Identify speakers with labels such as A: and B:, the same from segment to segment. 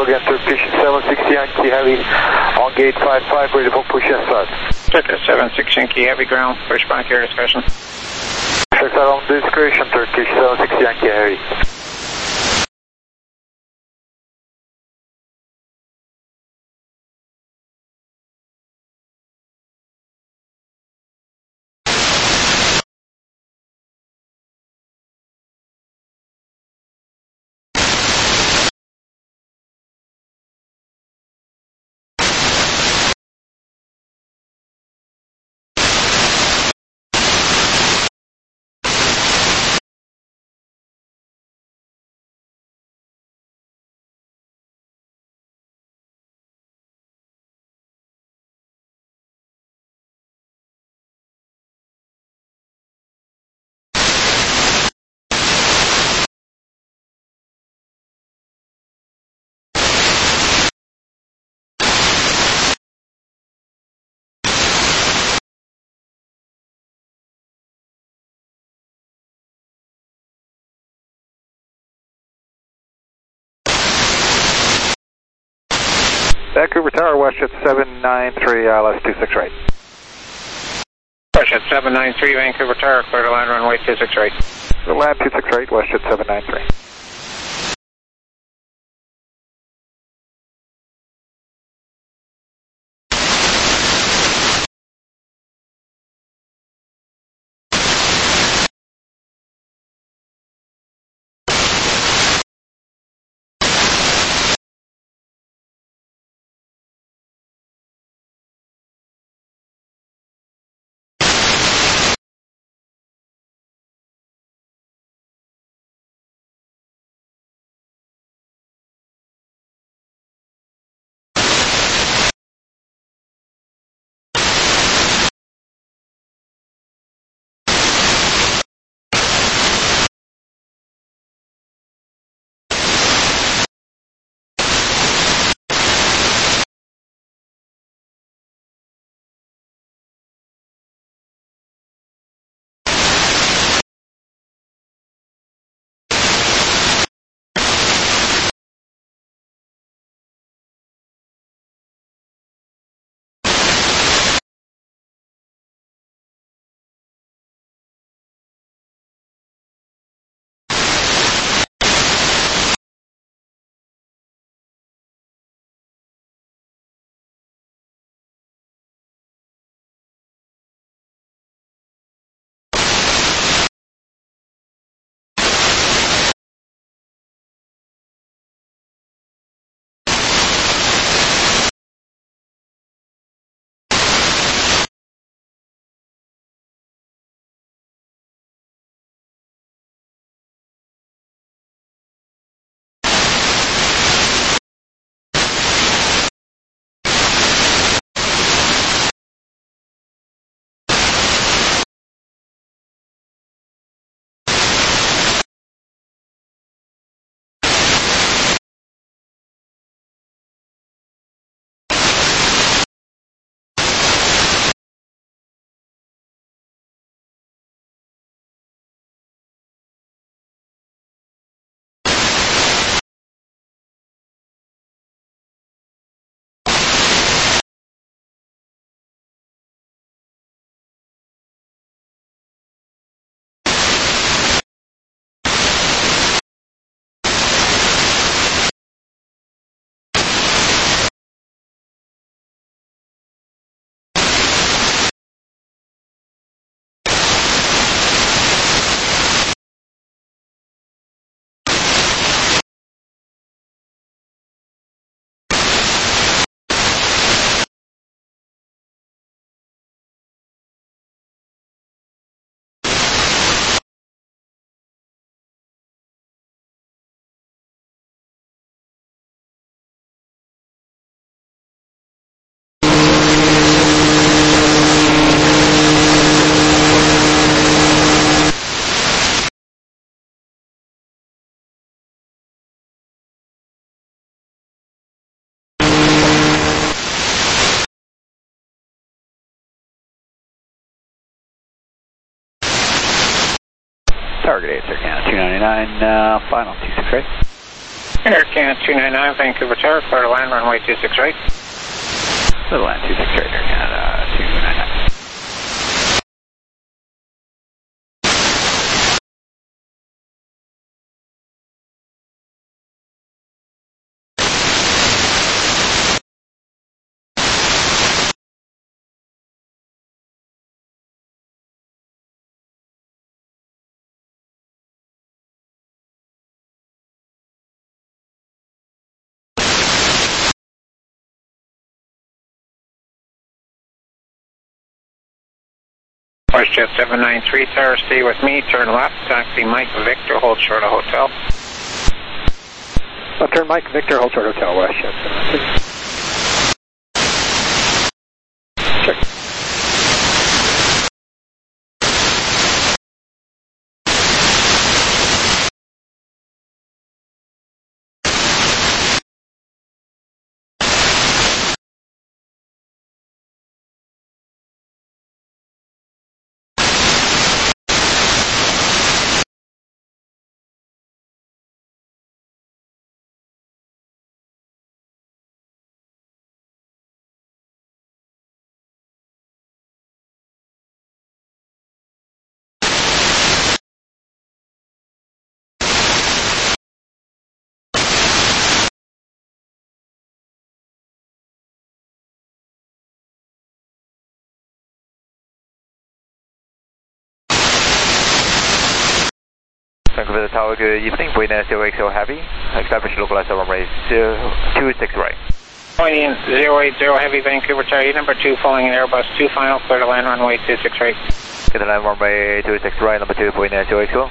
A: Hello again, Turkish 760 Yankee Heavy on gate 55, ready for push and start.
B: Turkish 76 Yankee Heavy ground, push back air discussion.
A: Start on discretion, Turkish 760 Yankee Heavy. Vancouver Tower, WestJet 793, ILS 26 right.
B: WestJet 793, Vancouver Tower, clear to land runway 26 right.
A: Land 26 right, WestJet 793.
C: Target 8, Circana 299, final 26 right.
B: Air Canada 299, Vancouver Tower, clear to land, runway 26 right.
C: Clear to land 26 right, Air Canada 299.
B: WestJet 793, Tower, stay with me, turn left, taxi Mike Victor, hold short of hotel.
A: Left turn Mike Victor, hold short hotel, WestJet 793. Check.
C: Vancouver Tower, good evening. Buenos Aires Heavy. Establish localized runway 26 right.
B: Pointing 080 Heavy, Vancouver Tower, number 2, following an Airbus 2 final, clear to land, runway 26 right.
C: Clear to land runway 26 right, number 2, Buenos Aires.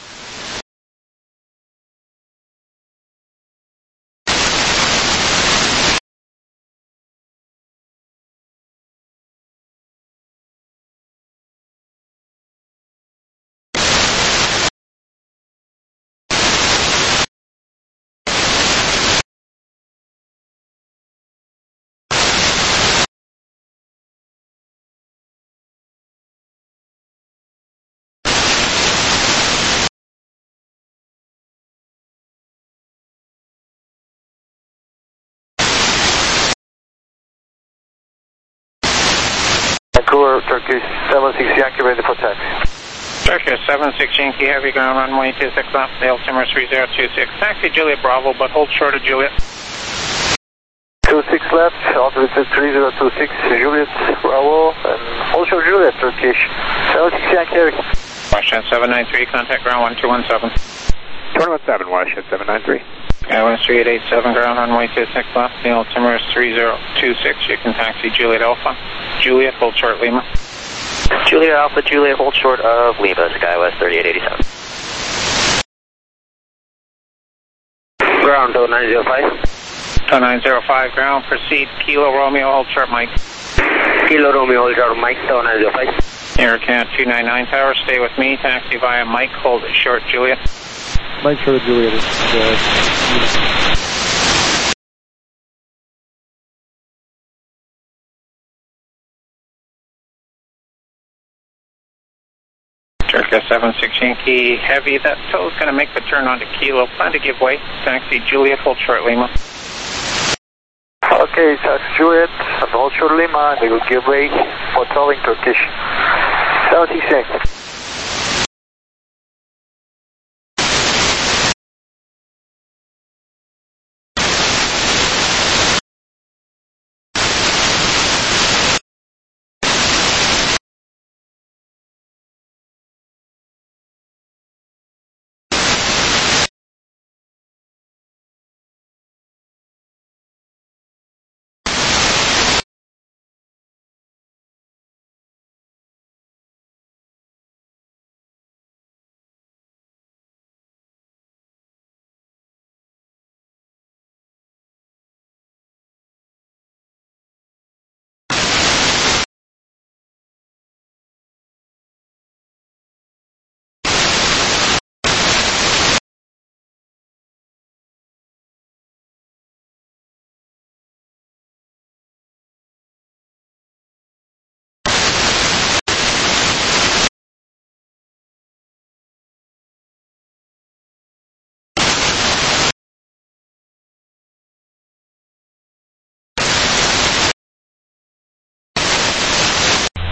A: Vancouver, Turkish 76 Yankee, ready for taxi.
B: Turkish 76 Yankee, heavy ground, runway 26 left, the altimeter 3026. Taxi Juliet Bravo, but hold short of Juliet.
A: 26 left, altimeter 3026, Juliet Bravo, and hold short Juliet, Turkish 76 Yankee, heavy.
B: WestJet 793, contact ground 1217.
A: 217, WestJet 793.
B: Airlines 3887, ground runway 26 left, the altimeter is 3026. You can taxi Juliet Alpha. Juliet, hold short Lima.
D: Juliet Alpha, Juliet, hold short of Lima, SkyWest 3887. Ground 0905.
B: 0905, ground, proceed, Kilo Romeo, hold short Mike.
D: Kilo Romeo, hold short Mike, 0905.
B: Air Canada 299, Tower, stay with me, taxi via Mike, hold it short Juliet.
E: Mike short of Juliet.
B: Turkish 76 Yankee, heavy, that tow is going to make the turn onto Kilo, plan to give way, taxi Juliet, hold short Lima.
A: Okay, taxi Juliet, and hold short Lima, they will give way for towing Turkish 76 Yankee.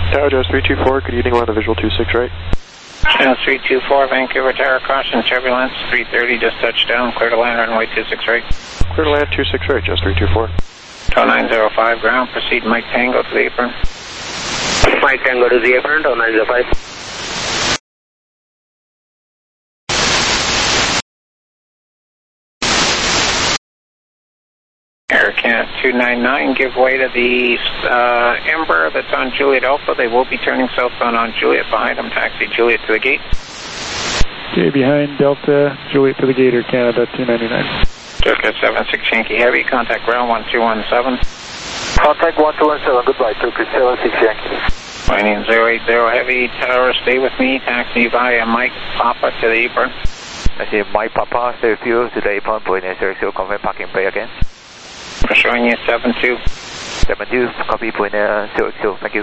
E: Tower Jazz 324, good evening, we're on the visual 26 right.
B: Channel 324, Vancouver Tower, caution, turbulence, 330, just touched down, clear to land, runway 26 right.
E: Clear to land 26 right, Jazz 324.
B: 2905 ground, proceed Mike Tango to the apron.
D: Mike Tango to the apron, 2905.
B: Air Canada 299, give way to the Ember that's on Juliet Alpha. They will be turning southbound on Juliet. Behind them, taxi Juliet to the gate.
E: Okay, behind Delta, Juliet to the gate, Air Canada 299.
B: Circa 76 Yankee Heavy, contact ground 1217.
A: Contact 1217, goodbye, Turkish 76 Yankee.
B: Landing 080 Heavy, tower, stay with me, taxi via Mike Papa to the apron.
C: I see Mike Papa, stay with you to the apron, Buenos Aires, confirm parking bay again.
B: Showing you 72.
C: 72, copy, Buenos Aires, thank you.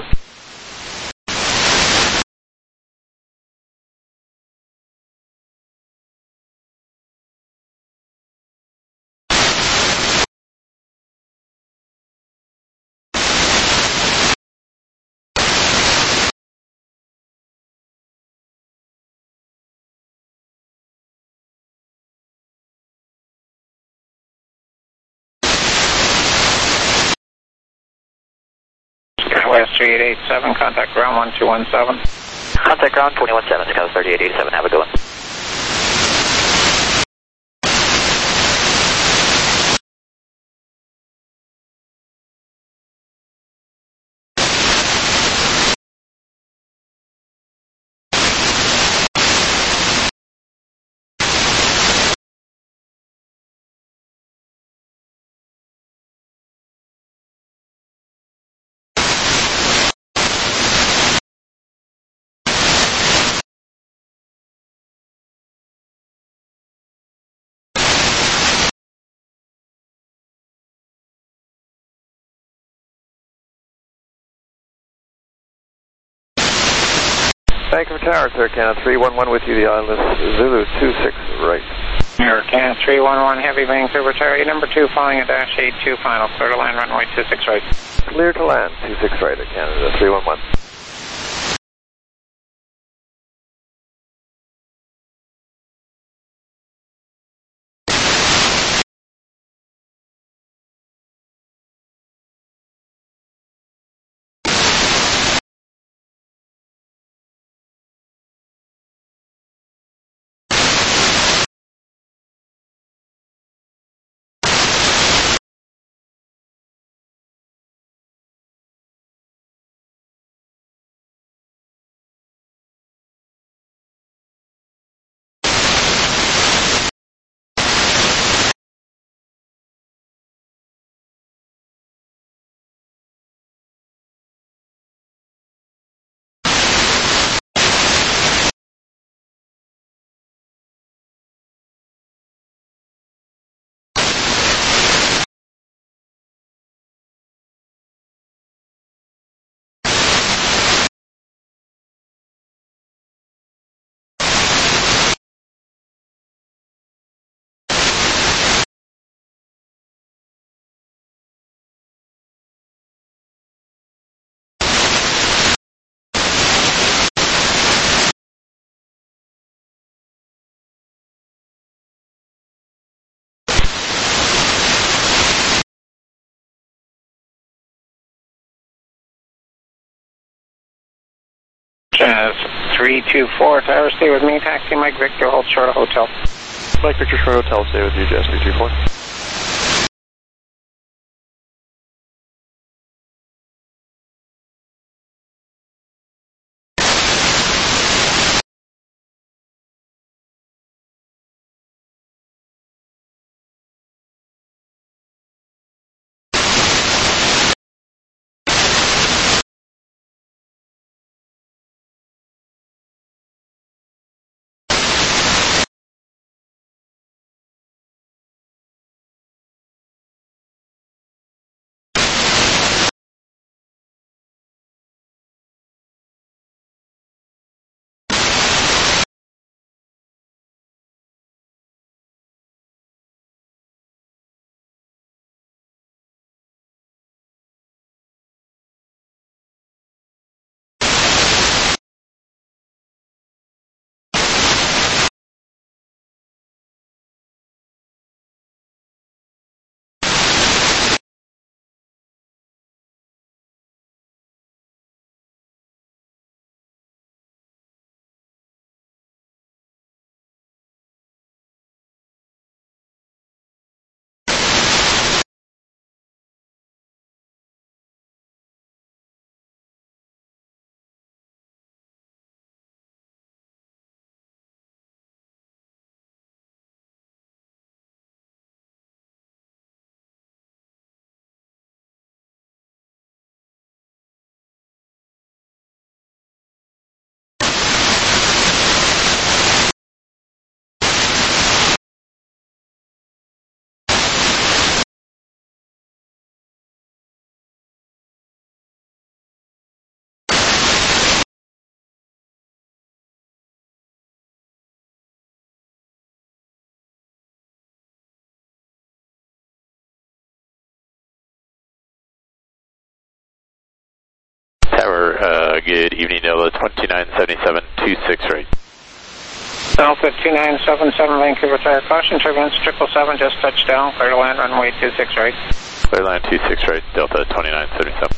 B: West 3887, contact ground 1217.
D: Contact ground 217, Scout 3887, have a good one.
E: Vancouver Tower, Air Canada 311 with you, the island Zulu 26 right.
B: Air Canada 311 Heavy, Vancouver Tower, number 2, following a dash 82 final, clear to land, runway 26 right.
E: Clear to land 26 right, Air Canada 311.
B: Jazz 324, tower, stay with me, taxi Mike Victor, hold short of hotel.
E: Mike Victor Short Hotel, stay with you, Jazz 324.
F: evening, Delta 2977, 26 right.
B: Delta 2977, Vancouver Tower, caution, turbulence 777, just touched down, clear to land, runway 26 right.
F: Clear line 26 right, Delta 2977.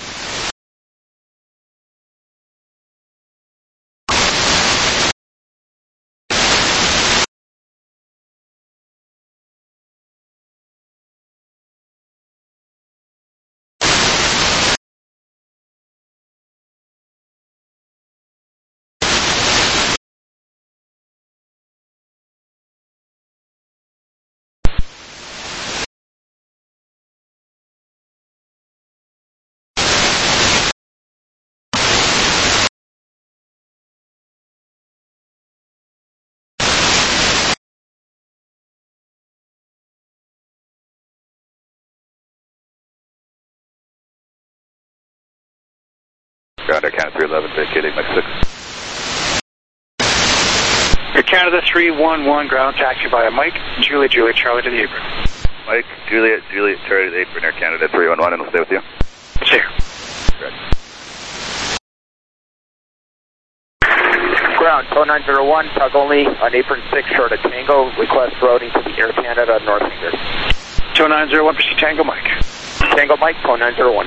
G: Ground Air Canada 311, vacating Mach 6.
H: Air Canada 311, ground taxi via Mike, Juliet, Charlie to the apron.
G: Mike, Juliet, Charlie to the apron, Air Canada 311, and we'll stay with you.
H: Stay.
G: Right.
I: Ground, tow 901, tug only on apron 6 short of Tango, request routing to the Air Canada North Finger.
H: Tow 901, proceed Tango Mike.
I: Tango Mike, tow 901.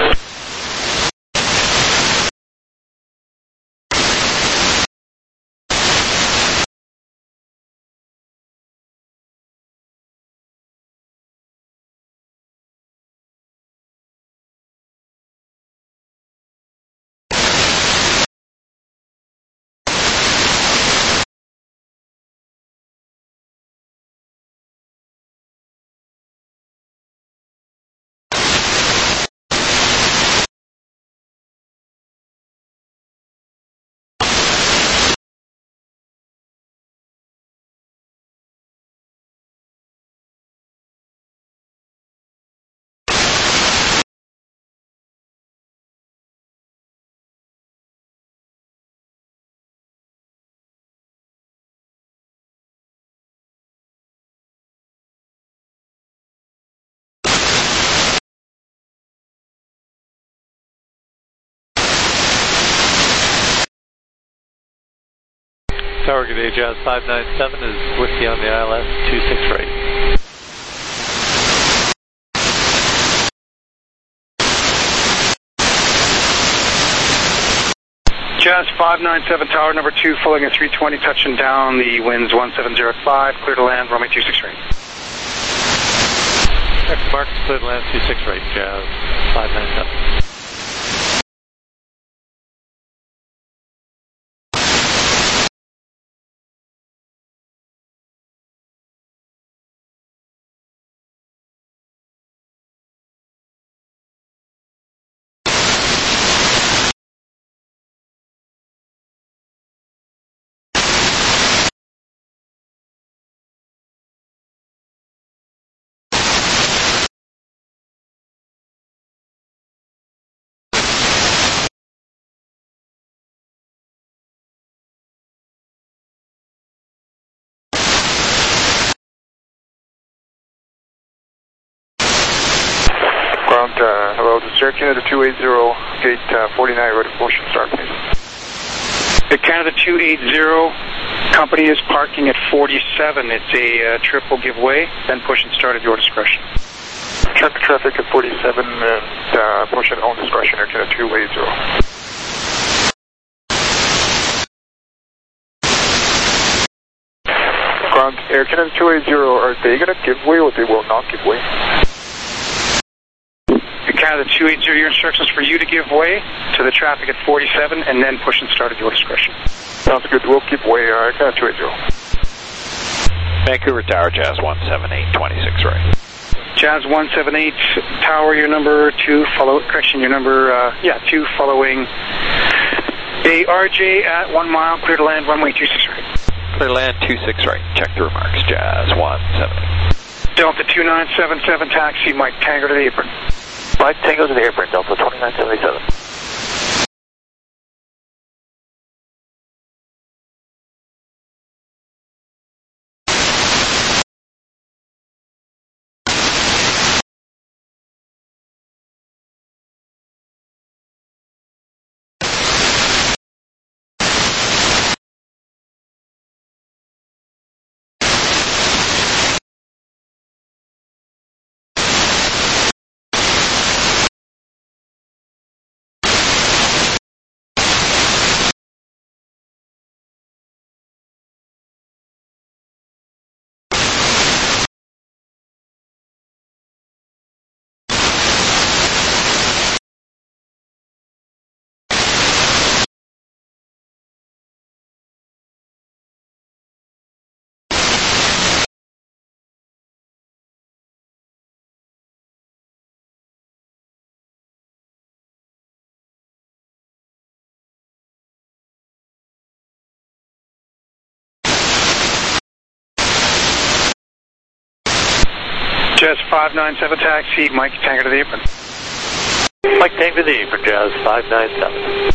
J: Tower, good day, Jazz 597 is with you on the ILS 26 right.
H: Jazz 597, tower number 2, following at 320, touching down, the wind's 1705, clear to land, runway 26 right.
J: Next mark, clear to land 26 right, Jazz 597.
A: Ground, hello, this is Air Canada 280, gate 49, ready for motion start, please.
H: Air Canada 280, company is parking at 47. It's a triple give way, then push and start at your discretion.
A: Check the traffic at 47 and push at own discretion, Air Canada 280. Ground, Air Canada 280, are they going to give way or they will not give way?
H: Canada 280, your instructions for you to give way to the traffic at 47 and then push and start at your discretion.
A: Sounds good. We'll keep way, Canada 280.
F: Vancouver Tower, Jazz 178, 26 right.
H: Jazz 178, tower, your number 2, your number, 2, following ARJ at 1 mile, clear to land, runway 26 right.
F: Clear land 26 right, check the remarks, Jazz 178.
H: Delta 2977, taxi, Mike Tango to the apron.
D: Mike Tango to the apron, Delta 2977.
H: Jazz 597 taxi, Mike Tango to the apron.
J: Mike Tango to the apron, Jazz 597.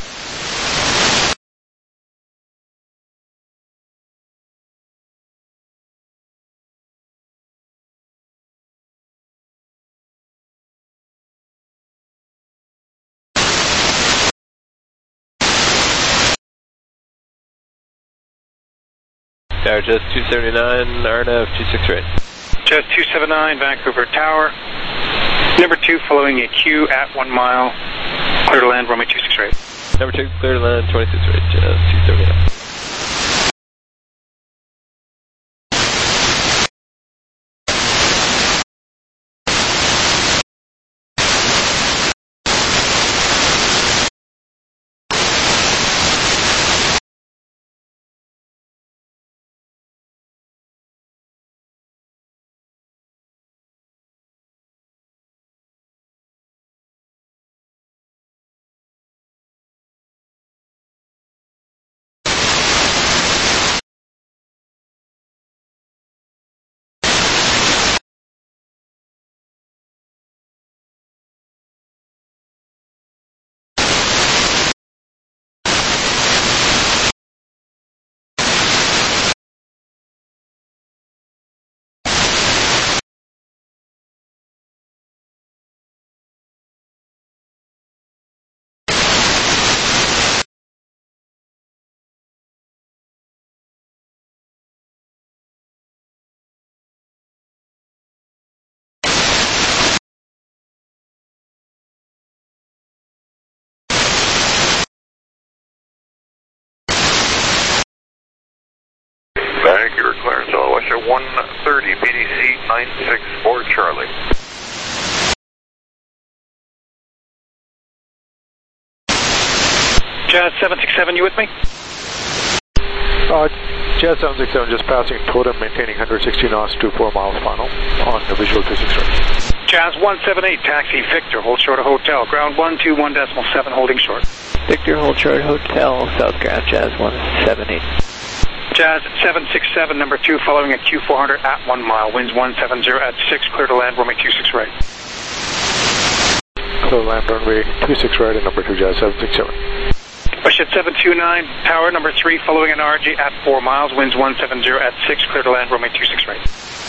E: Tower, Jazz 279, RNF 26 right.
H: Jazz 279, Vancouver Tower. Number 2 following a queue at 1 mile. Clear to land, runway 26 right.
E: Number 2, clear to land, 26 right, Jazz 279.
A: Vancouver clearance, Western 130, PDC 964 Charlie.
H: Jazz 767, you with me?
K: Jazz 767 just passing totem, maintaining 160 knots to 4 miles final on the visual 26 right.
H: Jazz 178, taxi Victor, hold short of hotel. Ground 121.7, holding short.
B: Victor, hold short hotel, South Ground, Jazz 178.
H: Jazz 767, number 2, following a Q400 at 1 mile. Winds 170 at 6, clear to land, runway 26 right.
K: Clear to land, runway 26 right, and number 2, Jazz 767.
H: Westjet 729, tower number 3, following an RG at 4 miles. Winds 170 at 6, clear to land, runway 26 right.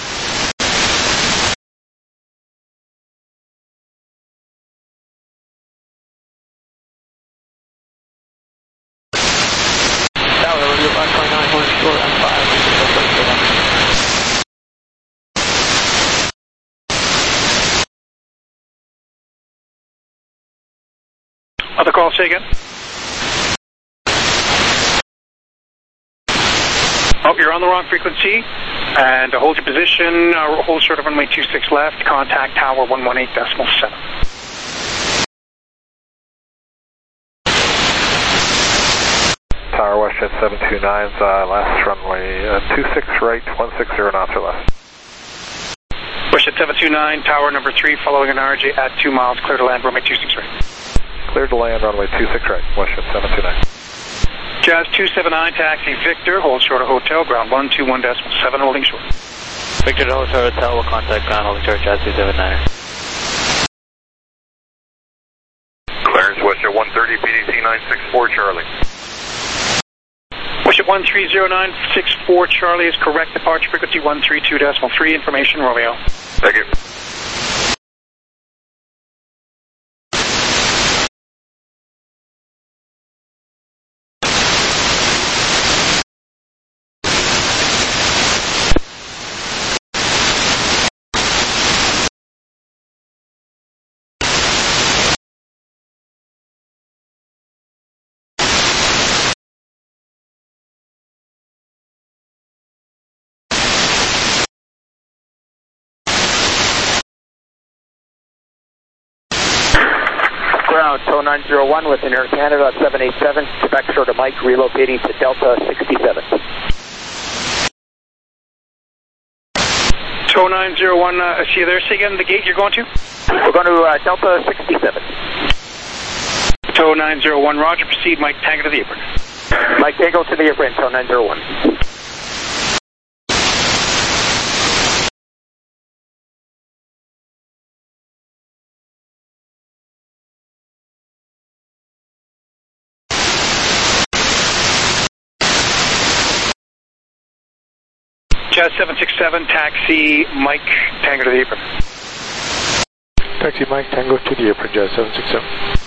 H: Other call, say again. Oh, you're on the wrong frequency. And hold your position, hold short of runway 26 left, contact tower 118.7.
K: Tower Westjet 729's last runway 26 right, 160 knots or less.
H: Westjet 729, tower number 3, following an RJ at 2 miles, clear to land, runway 26 right.
K: Clear to land, runway 26 right, Westjet 729.
H: Jazz 279, taxi Victor, hold short of hotel, ground 121.7, holding short.
B: Victor, hold short hotel, will contact ground, holding short, Jazz 279.
A: Clearance, Westjet 130, PDC 964 Charlie.
H: Westjet 130964 Charlie is correct, departure frequency 132.3, information Romeo.
A: Thank you.
I: Ground, tow 901 within Air Canada 787, Quebec short of Mike, relocating to Delta 67.
H: Tow 901, see you there, say again the gate you're going to?
I: We're going to Delta 67.
H: Tow 901, roger, proceed, Mike Tango to the apron.
I: Mike Tango to the apron, tow 901.
H: Jazz 767, taxi Mike Tango to the apron.
K: Taxi Mike Tango to the apron, Jazz 767.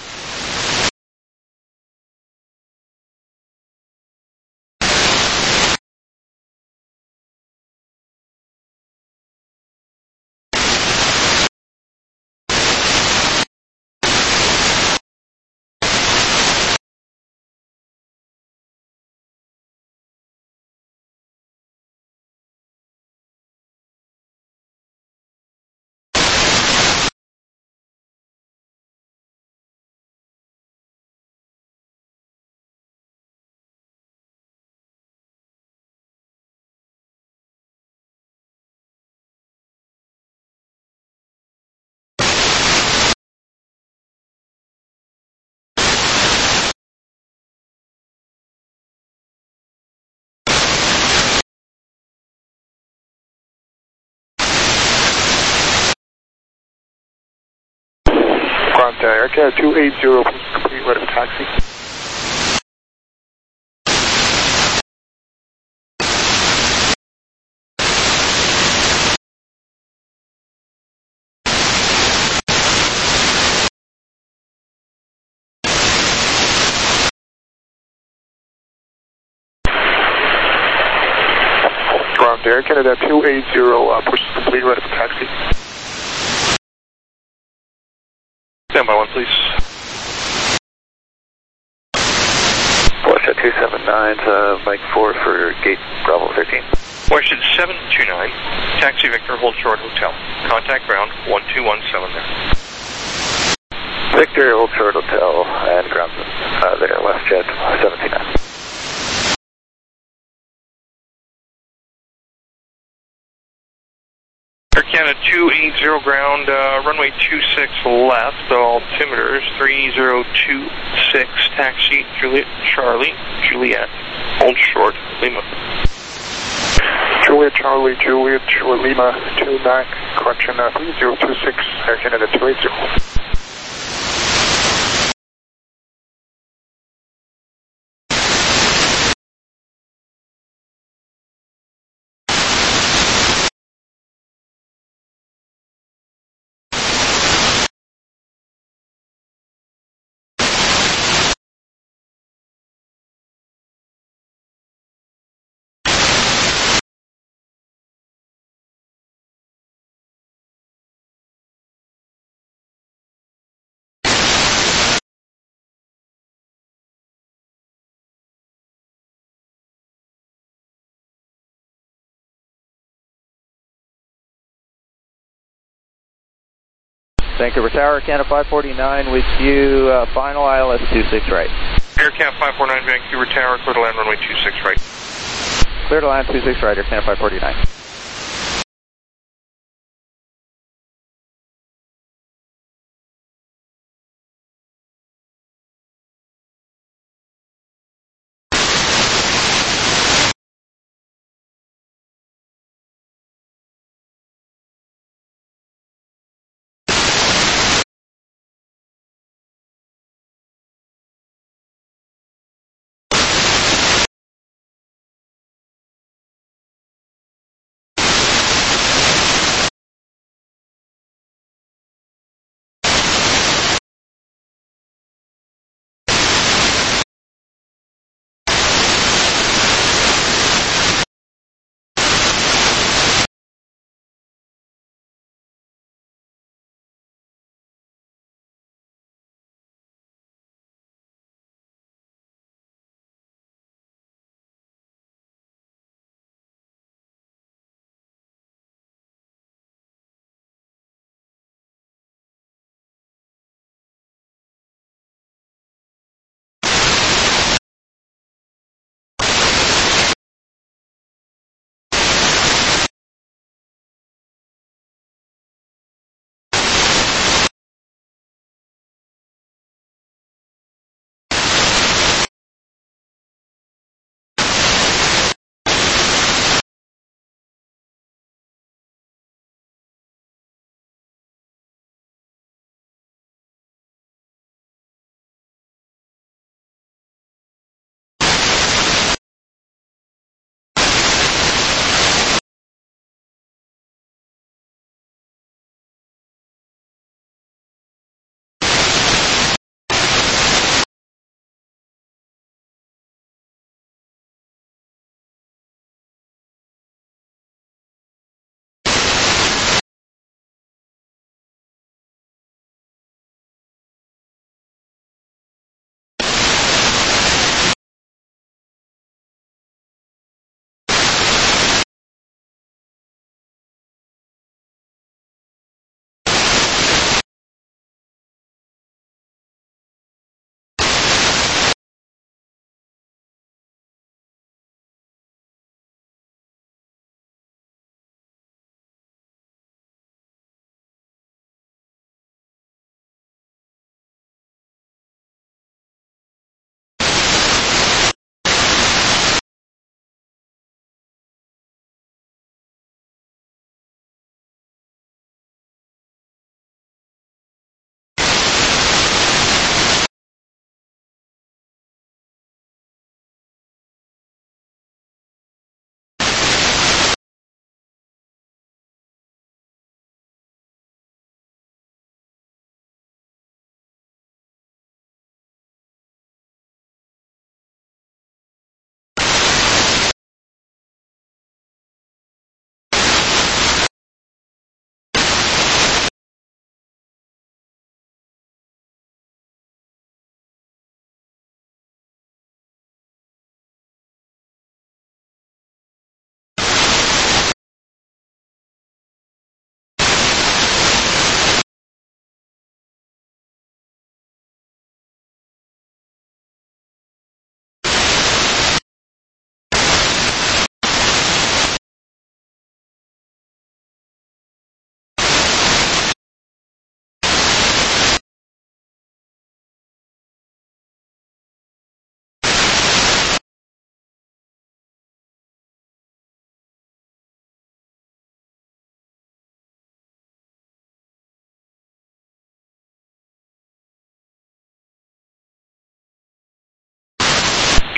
A: Air Canada 280, complete right of taxi. Ground Air Canada 280, push complete right of taxi.
E: Stand by one, please.
G: Porsche 279, Mike 4 for gate Bravo 13.
L: Porsche 729, taxi Victor, hold short hotel. Contact ground 1217 there.
G: Victor, hold short hotel, and ground there, WestJet 79.
L: Air Canada 280 ground, runway 26 left, altimeters 3026, taxi Juliet Charlie, Juliet, hold short, Lima.
A: Juliet Charlie, Juliet Lima 29, correction 3026, Air Canada 280.
C: Vancouver Tower, Canada 549 with you, final ILS 26 right.
L: Air Canada 549, Vancouver Tower, clear to land runway 26 right.
C: Clear to land 26 right, Air Canada 549.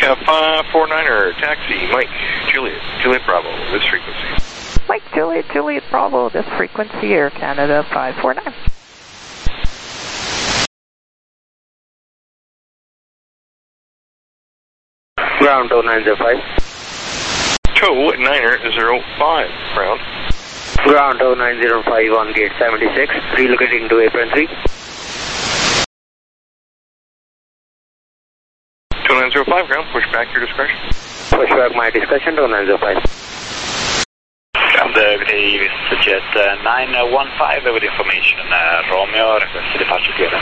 L: Cap 549er, taxi, Mike, Juliet, Juliet Bravo, this frequency.
M: Mike, Juliet, Juliet Bravo, this frequency, Air Canada 549.
I: Ground 0905.
L: Tow 905, ground.
I: Ground 0905 on gate 76, relocating to apron 3.
L: 2905, ground, push back your discretion.
I: Push back my discretion, 2905.
N: Good day, Mr. Jet 915 with information. Romeo, request departure clear.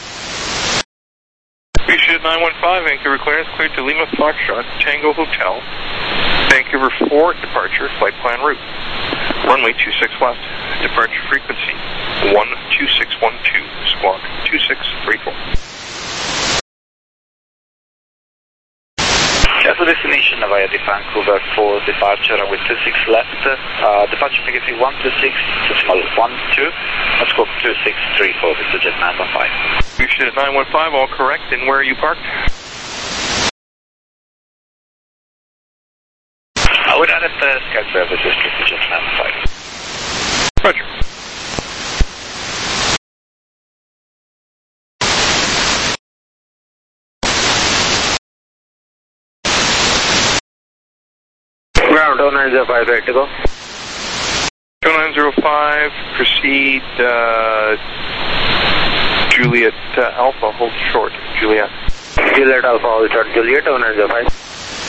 L: Appreciate 915, Vancouver clearance, cleared to Lima Foxtrot, Tango Hotel. Vancouver 4, departure, flight plan route. Runway 26 left, departure frequency 12612, squawk 2634.
N: So destination via the Vancouver 4 departure with 26 left, departure frequency 126, decimal 12, squawk 2634, Mr. Jet 915.
L: Appreciate 915, all correct, and where are you parked?
N: We're at Sky Services, Mr. Jet 915.
L: Roger.
I: Ground 0905, ready to go.
L: 0905, proceed, Juliet Alpha, hold short, Juliet.
I: Juliet Alpha, hold short, Juliet 0905.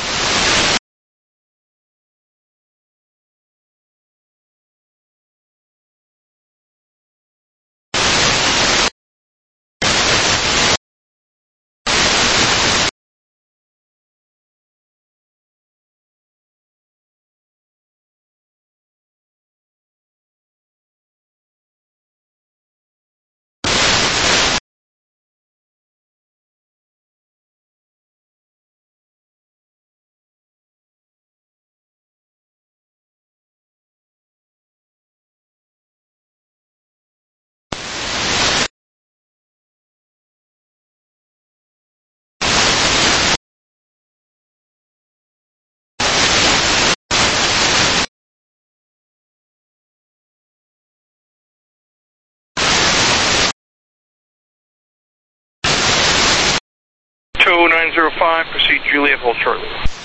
L: Tow 905, proceed Juliet, hold shortly.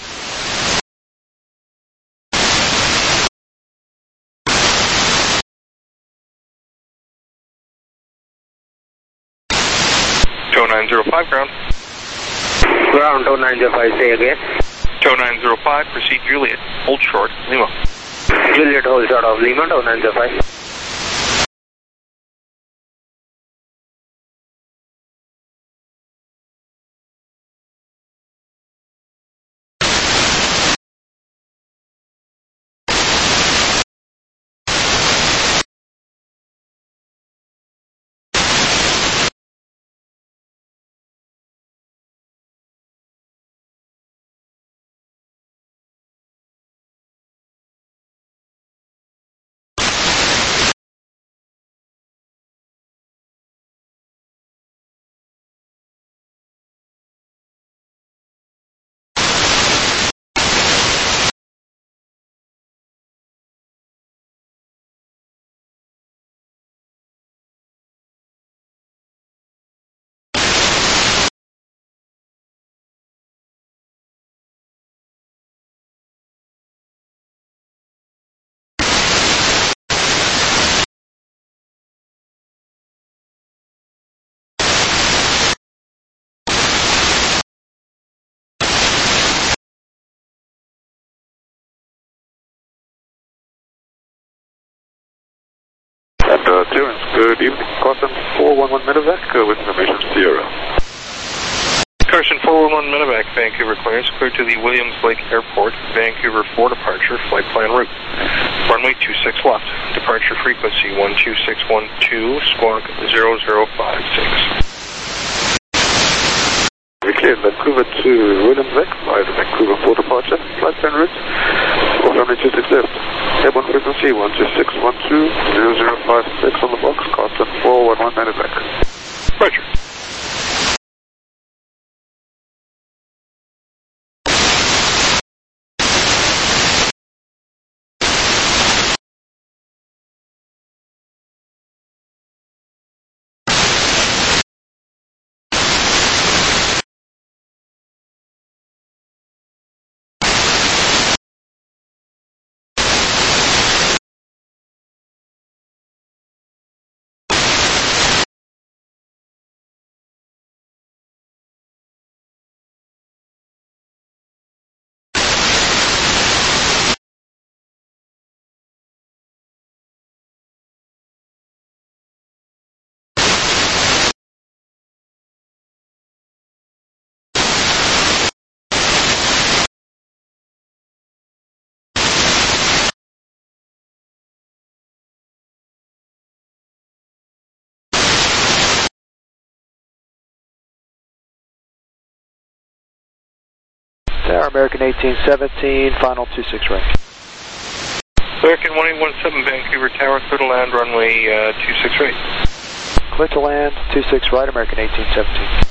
L: Tow 905, ground.
I: Ground 0905, say again.
L: Tow 905, proceed Juliet, hold short, Lima.
I: Juliet, hold short of Lima, 0905.
O: Terence, good evening. Carson 411 Medevac with information Sierra.
L: Carson 411 Medevac, Vancouver clearance, clear to the Williams Lake Airport, Vancouver 4 departure, flight plan route. Runway 26 left, departure frequency 12612, squawk 0056.
O: We cleared Vancouver to Williams Lake by the Vancouver 4 departure, flight plan route. Runway 26 left. Airborne frequency 12612, 0056 on the box, Carson 411 Medevac.
L: Roger.
K: Tower, American 1817, final 26 right.
L: American 1817, Vancouver Tower, clear to land, runway 26 right.
K: Clear to land, 26 right, American 1817.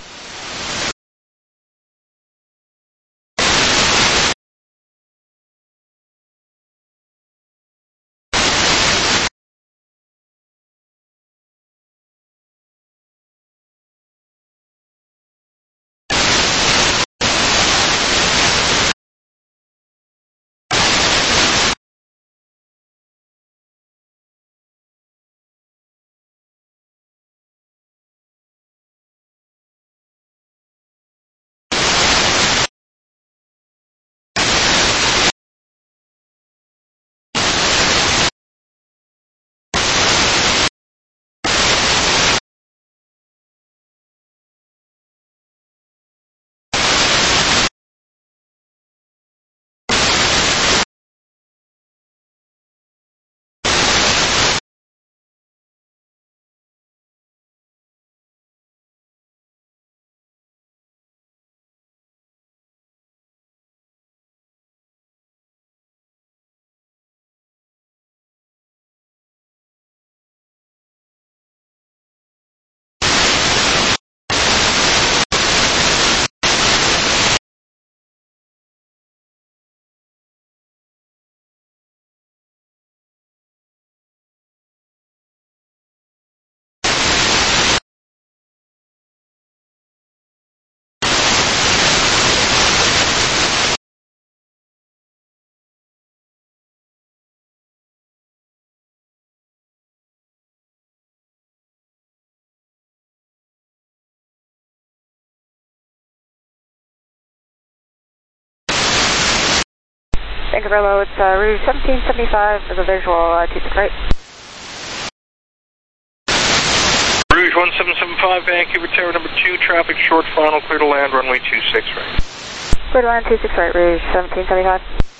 M: Vancouver Low, it's Rouge 1775 as a visual, 26 right.
L: Rouge 1775, Vancouver Tower number 2, traffic short final, clear to land, runway 26 right.
M: Clear to land, 26 right, Rouge 1775.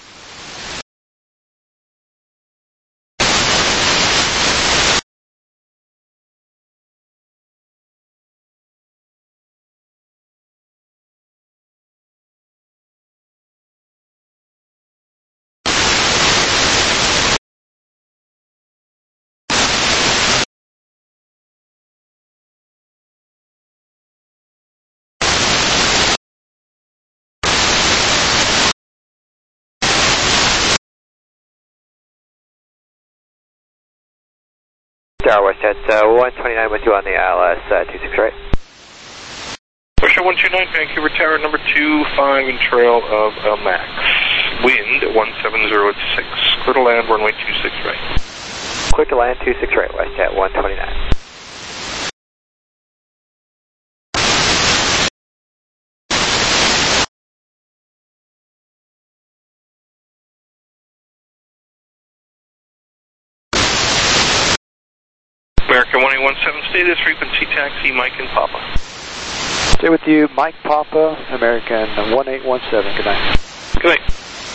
E: Tower WestJet 129 with you on the ILS 26 right.
L: Russia 129, Vancouver Tower number 2, 5 in trail of Max. Wind 170 at 6, clear to land, runway 26 right.
E: Clear to land, 26 right, WestJet 129.
L: American 1817, stay this frequency, taxi, Mike and Papa.
K: Stay with you, Mike Papa, American 1817, good night.
L: Good night.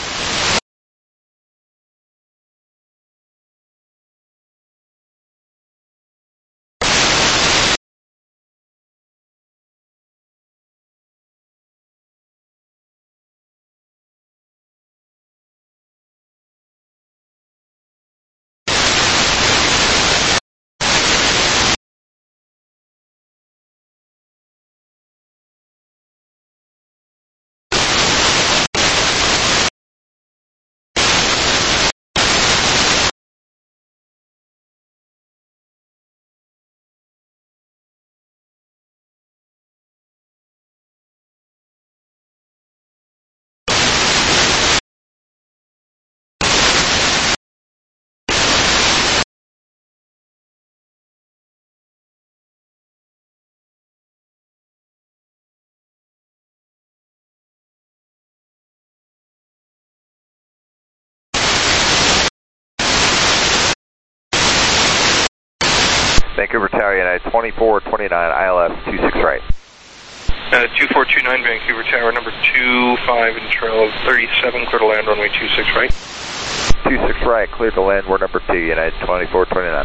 C: Vancouver Tower, United 2429, ILS 26 right.
L: 2429, Vancouver Tower number 2, 5 in trail of 37, clear to land, runway 26 right.
C: 26 right, clear to land, we're number 2, United 2429.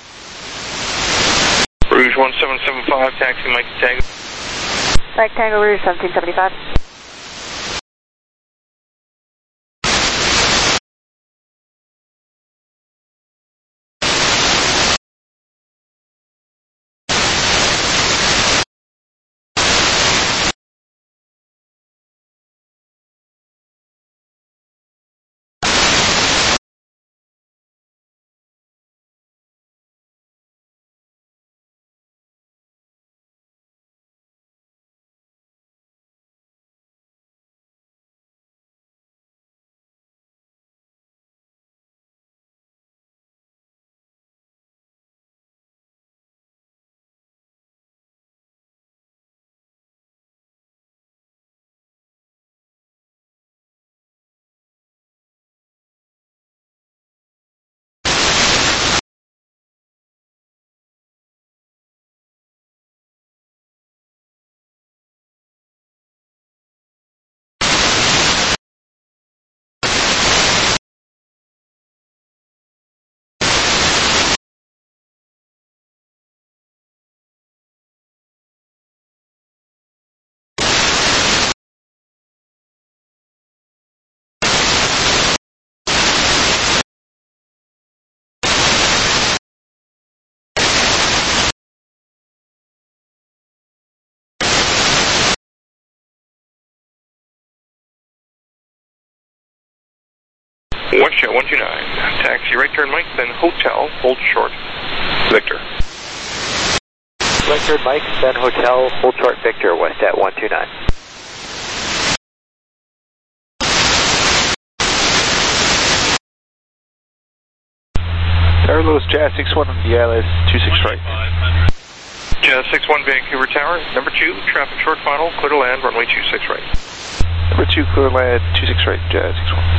L: Rouge 1775, taxi Mike Tango.
M: Mike Tango, Rouge 1775.
L: WestJet 129. Taxi right turn Mike, then hotel, hold short, Victor.
G: Right turn Mike, then hotel, hold short Victor, WestJet 129.
K: Carlos, Jazz 61 on the ILS 26 right.
L: Jazz 61 Vancouver Tower, number 2, traffic short final, clear to land, runway 26 right.
K: Number 2, clear to land, 26 right, Jazz 61.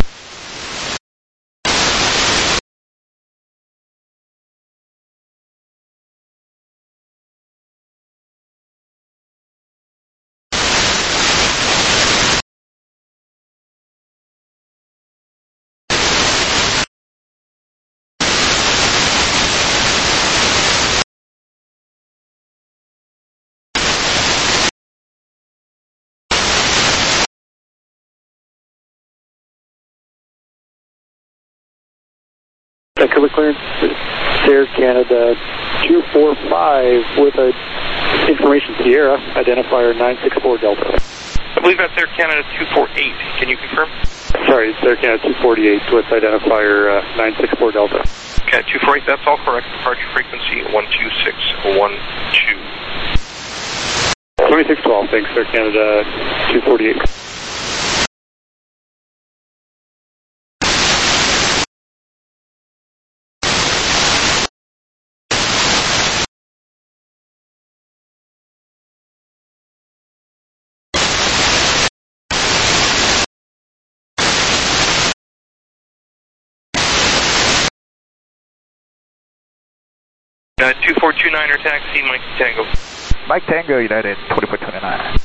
P: Vancouver clearance, Air Canada 245 with a information Sierra, identifier 964 Delta.
L: I believe that's Air Canada 248. Can you confirm?
P: Sorry, it's Air Canada 248 with identifier 964 Delta.
L: Okay, 248, that's all correct. Departure frequency 12612.
P: 2612, thanks, Air Canada 248.
L: Uh, 2429er taxi, Mike Tango.
C: Mike Tango, United 2429.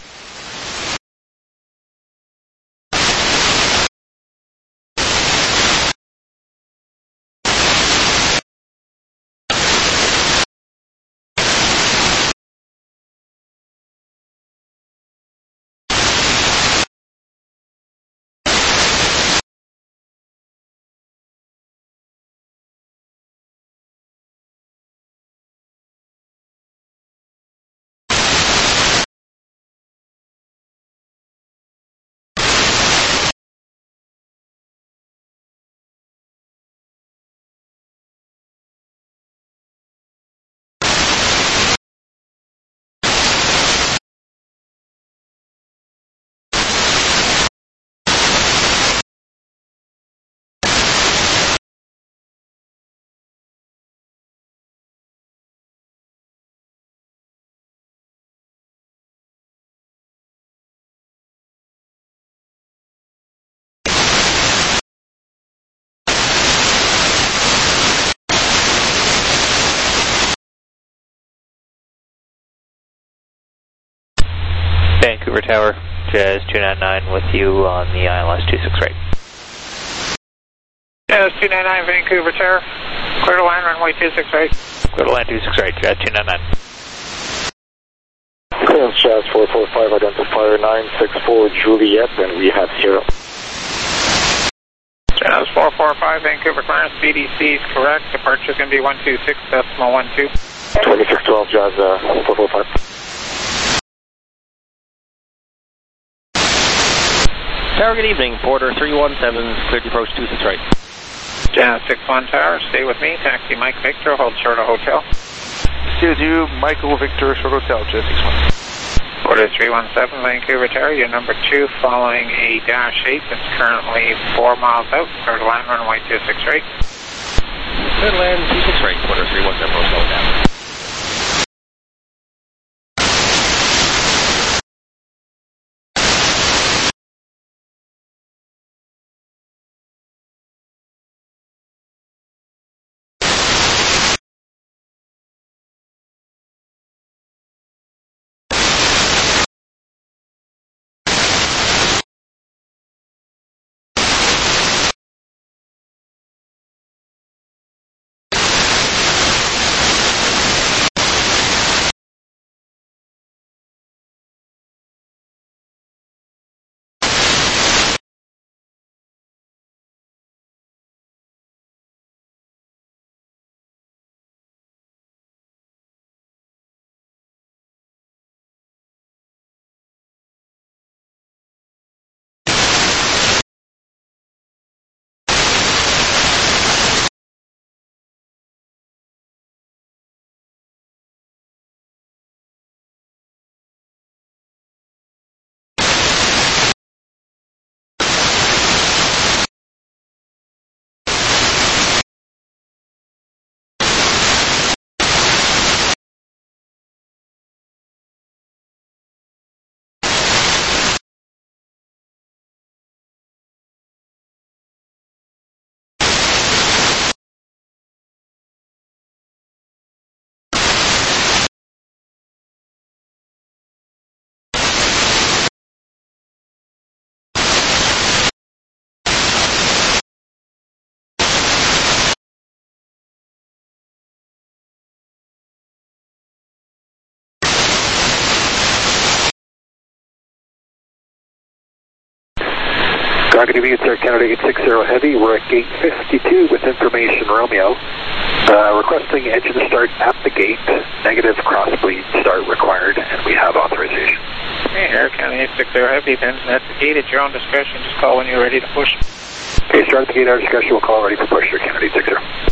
D: Vancouver Tower, Jazz 299 with you on the ILS 26 right.
B: Jazz 299 Vancouver Tower, clear to land, runway 26 right.
D: Clear to land 26 right, Jazz 299.
G: Clearance Jazz 445, identifier 964 Juliet, and we have 0.
B: Jazz 445 Vancouver clearance, BDC is correct, departure is going to be 126.12.
G: 2612 Jazz 445.
Q: Tower, good evening. Porter 317, cleared to approach 26 right.
B: Jazz 61 Tower, stay with me. Taxi Mike Victor, hold short of hotel.
K: Stay with you, Michael Victor, short hotel, Jazz 61.
B: Porter 317 Vancouver Tower, you're number 2 following a Dash 8 that's currently 4 miles out. Clear to land, runway 26 right.
Q: Clear to land 26 right, Porter 317, slow down.
R: Good evening, it's Air Canada 860 Heavy. We're at gate 52 with information Romeo. Requesting engine start at the gate. Negative crossbleed start required, and we have authorization.
B: Okay, Air Canada 860 Heavy, then at the gate at your own discretion. Just call when you're ready to push.
R: Okay, start at the gate at our discretion. We'll call ready for push, Air Canada 860.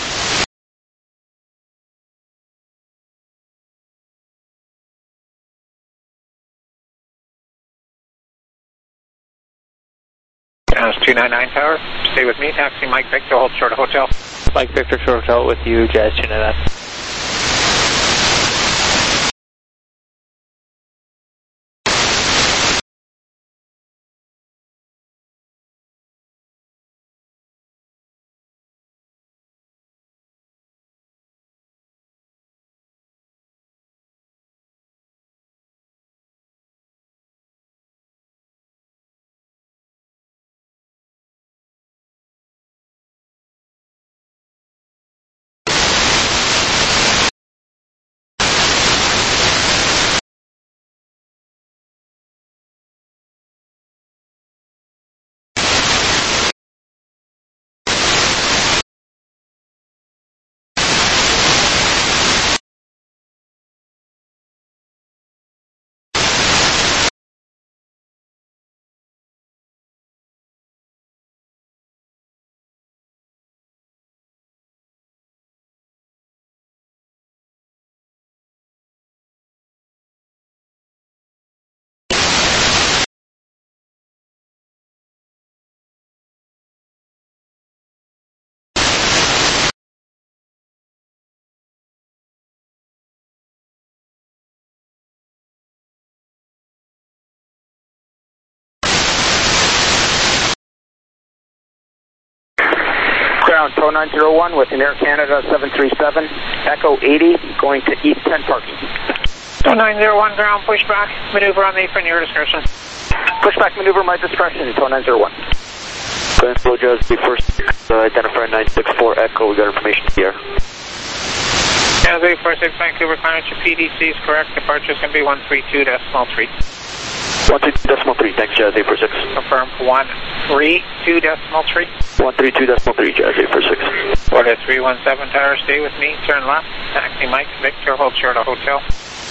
B: It's 299 Tower. Stay with me. Taxi Mike Victor, hold short of hotel.
D: Mike Victor, short of hotel with you, Jazz 299.
I: Ground, tow 901 with an Air Canada 737, Echo 80, going to East 10 parking.
B: Tow 901 ground, pushback, maneuver on the apron, your discretion.
I: Pushback maneuver, my discretion, tow 901.
G: Go ahead, slow Jazz, be first. Identify 964 Echo, we got information here.
B: Jazz 846 Vancouver, clearance, your PDC is correct. Departure is going to be 132.3.
G: 132.3, thanks Jazz 846.
B: Confirm 132.3.
G: 132.3, Jazz 846.
B: Order 317 Tower, stay with me, turn left. Taxi Mike Victor, hold short of hotel.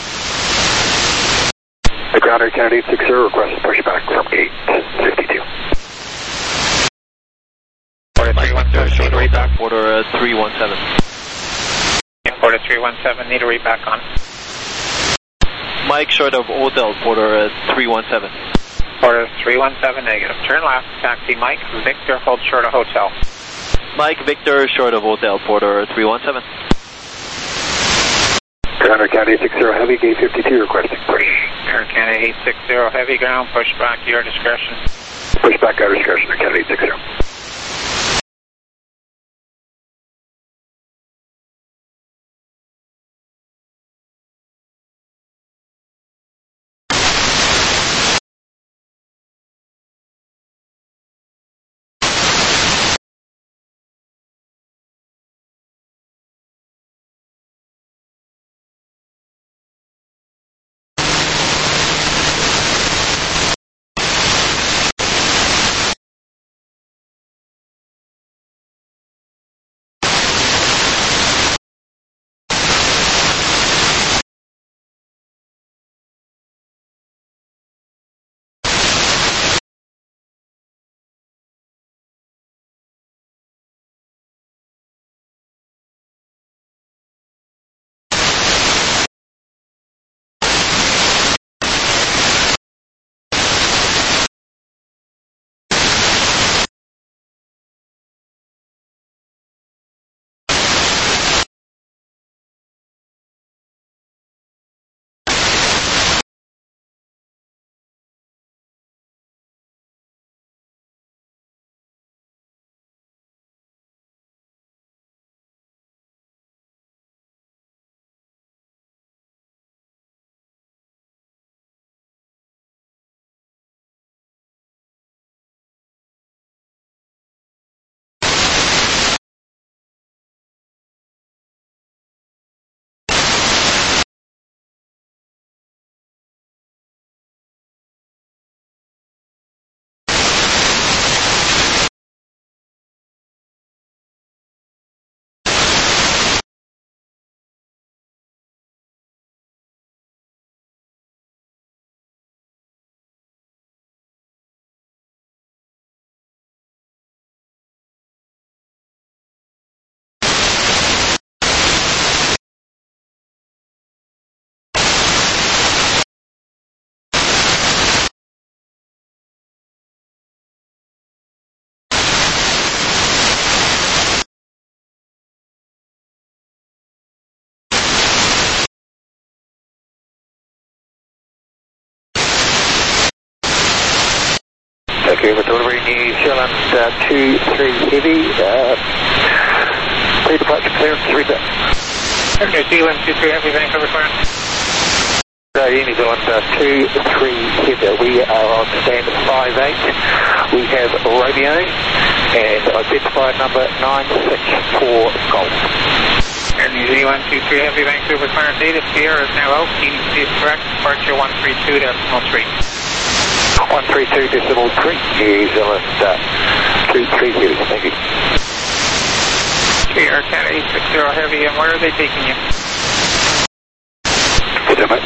R: The ground Air Canada 860 requests pushback from gate 52.
B: Order 317, need a reback.
Q: Order 317.
B: Order 317, need a reback on.
Q: Mike, short of Odell, Porter 317.
B: Order 317, negative. Turn left, taxi Mike Victor, hold short of hotel.
Q: Mike Victor, short of Odell, Porter 317.
R: Ground Air Canada 860 Heavy, gate 52 requesting push.
B: Air Canada 860 Heavy ground, pushback, your discretion.
R: Pushback, our discretion, Air Canada 860.
E: Okay, we're delivering New Zealand 2-3 heavy. Pre-departure clearance, read that.
B: New Zealand 2-3 heavy, Vancouver clearance.
E: New Zealand 2-3 heavy. We are on stand 5-8. We have Romeo and identified number 964 Golf.
B: Air New Zealand 2-3 heavy, Vancouver clearance. Data Sierra is now out. TDC is correct. Departure 132.3.
E: 132.3, New Zealand 2-3 heavy, thank you.
B: Okay, Air Canada 860 heavy, and where are they taking you?
E: Good day, mate.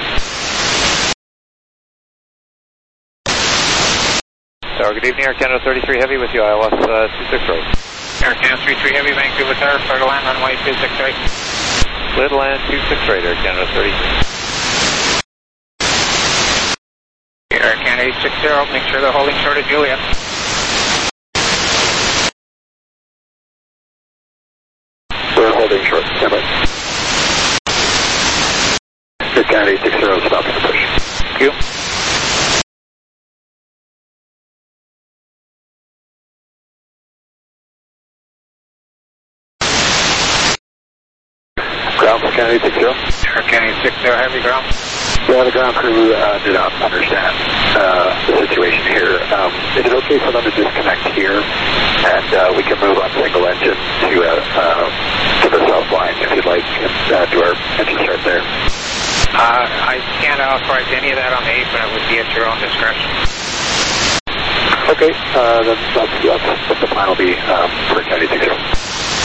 C: Tower, good evening, Air Canada 33 heavy with you, ILS 26 right.
B: Air Canada 33 heavy, Vancouver Tower, clear to land runway 26 right.
C: Clear to land 26 right, Air Canada 33.
B: Air Canada 860, make sure they're holding short of Juliet.
R: We're holding short, stand by. Air Canada 860, stopping the push.
B: Thank you.
R: Ground for Canada 860.
B: Air Canada 860, heavy ground.
R: Yeah, the ground crew did not understand the situation here. Is it okay for them to disconnect here, and we can move on single engine to the south line if you'd like, and do our engine start there?
B: I can't authorize any of that on the apron. It would be at your own discretion.
R: Okay, that's what the plan will be for Canada 860.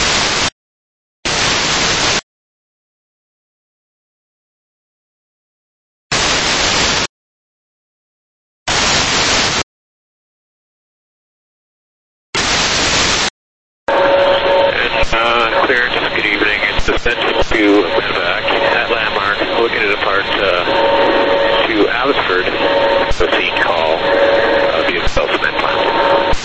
L: Clearance, good evening. It's descent to medevac at landmark, looking to depart to Abbotsford. The scene call via Cement Plant.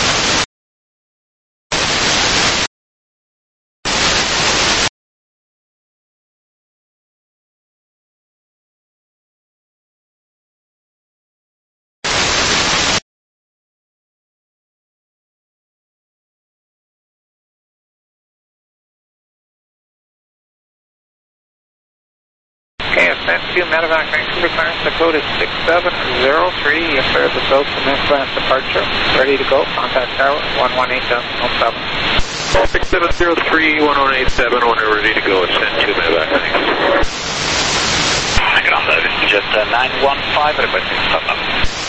B: Okay, ascent to medevac, Vancouver clearance, the code is 6703. You cleared the South Cement Plant departure. Ready to go. Contact tower 118.07.
L: 6703, 1187, when we're ready to go, ascend to medevac, thanks.
N: Hang on, that is just 915, requesting stop up.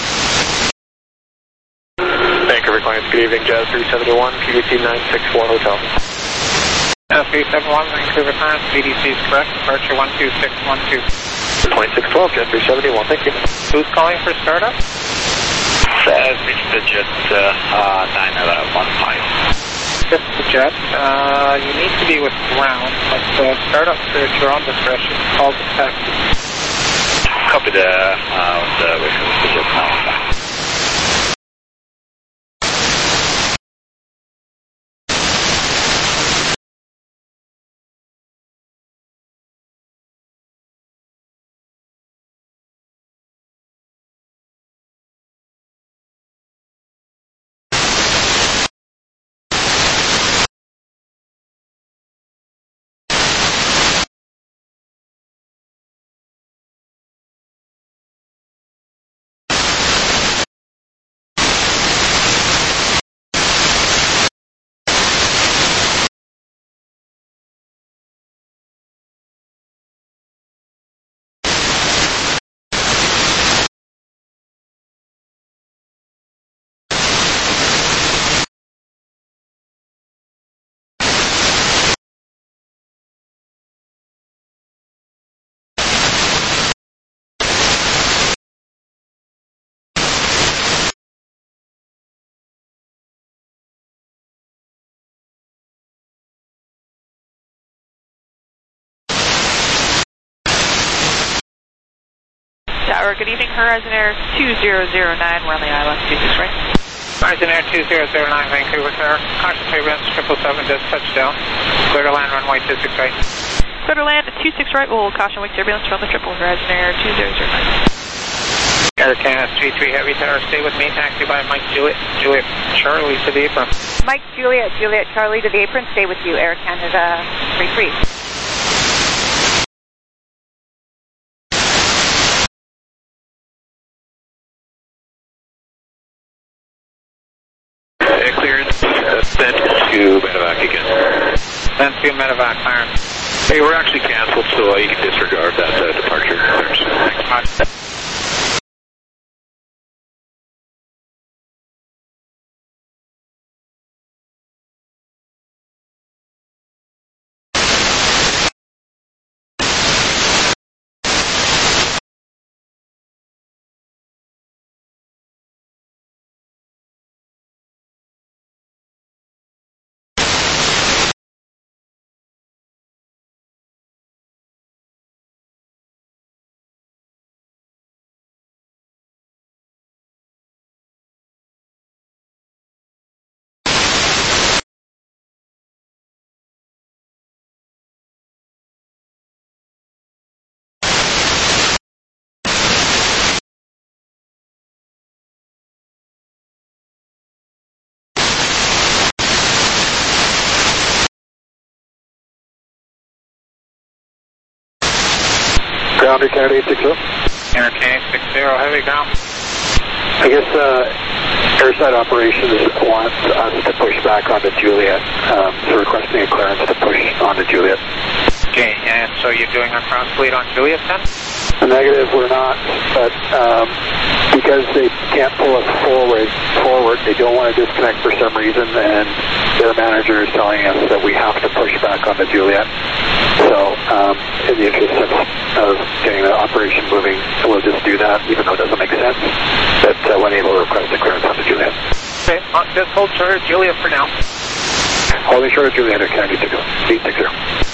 E: Vancouver clients, good evening, Jazz 371, PVC 961 Hotel.
B: 371, Vancouver clearance, TDC is correct. Departure 12612.
E: 2612, Jet 371, thank you.
B: Who's calling for startup?
N: Mr. Jet 9015.
B: Just the jet. You need to be with ground, but startup for your own discretion. Call the taxi.
N: Copy the Mr. Jet now.
M: Tower, good evening, Horizon Air 2009, we're on the ILS 26 right.
B: Horizon Air 2009, Vancouver Tower. Caution turbulence, 777 just touched down. Clear to land runway 26 right.
M: Clear to land at 26 right, we'll caution wake turbulence from the triple Horizon Air 2009.
B: Air Canada 33 Heavy Tower, stay with me, taxi by Mike Juliet, Juliet Charlie to the apron.
M: Mike Juliet, Juliet Charlie to the apron, stay with you, Air Canada 33.
L: Cleared. Send to medevac again.
B: Send to medevac, Clarence.
L: Hey, we're actually canceled, so you can disregard that departure. Thanks much.
R: Ground Air Canada 860.
B: Air Canada 60, heavy ground.
R: I guess airside operations wants us to push back onto Juliet, so requesting a clearance to push onto Juliet.
B: Okay, and so you're doing a cross fleet on Juliet then?
R: Negative, we're not, but because they can't pull us forward, they don't want to disconnect for some reason, and their manager is telling us that we have to push back onto Juliet. So, in the interest of getting the operation moving, we'll just do that, even though it doesn't make sense, but when able to request a clearance onto Juliet.
B: Okay, just hold short of Juliet for now.
R: Holding short of Juliet, Canada 860.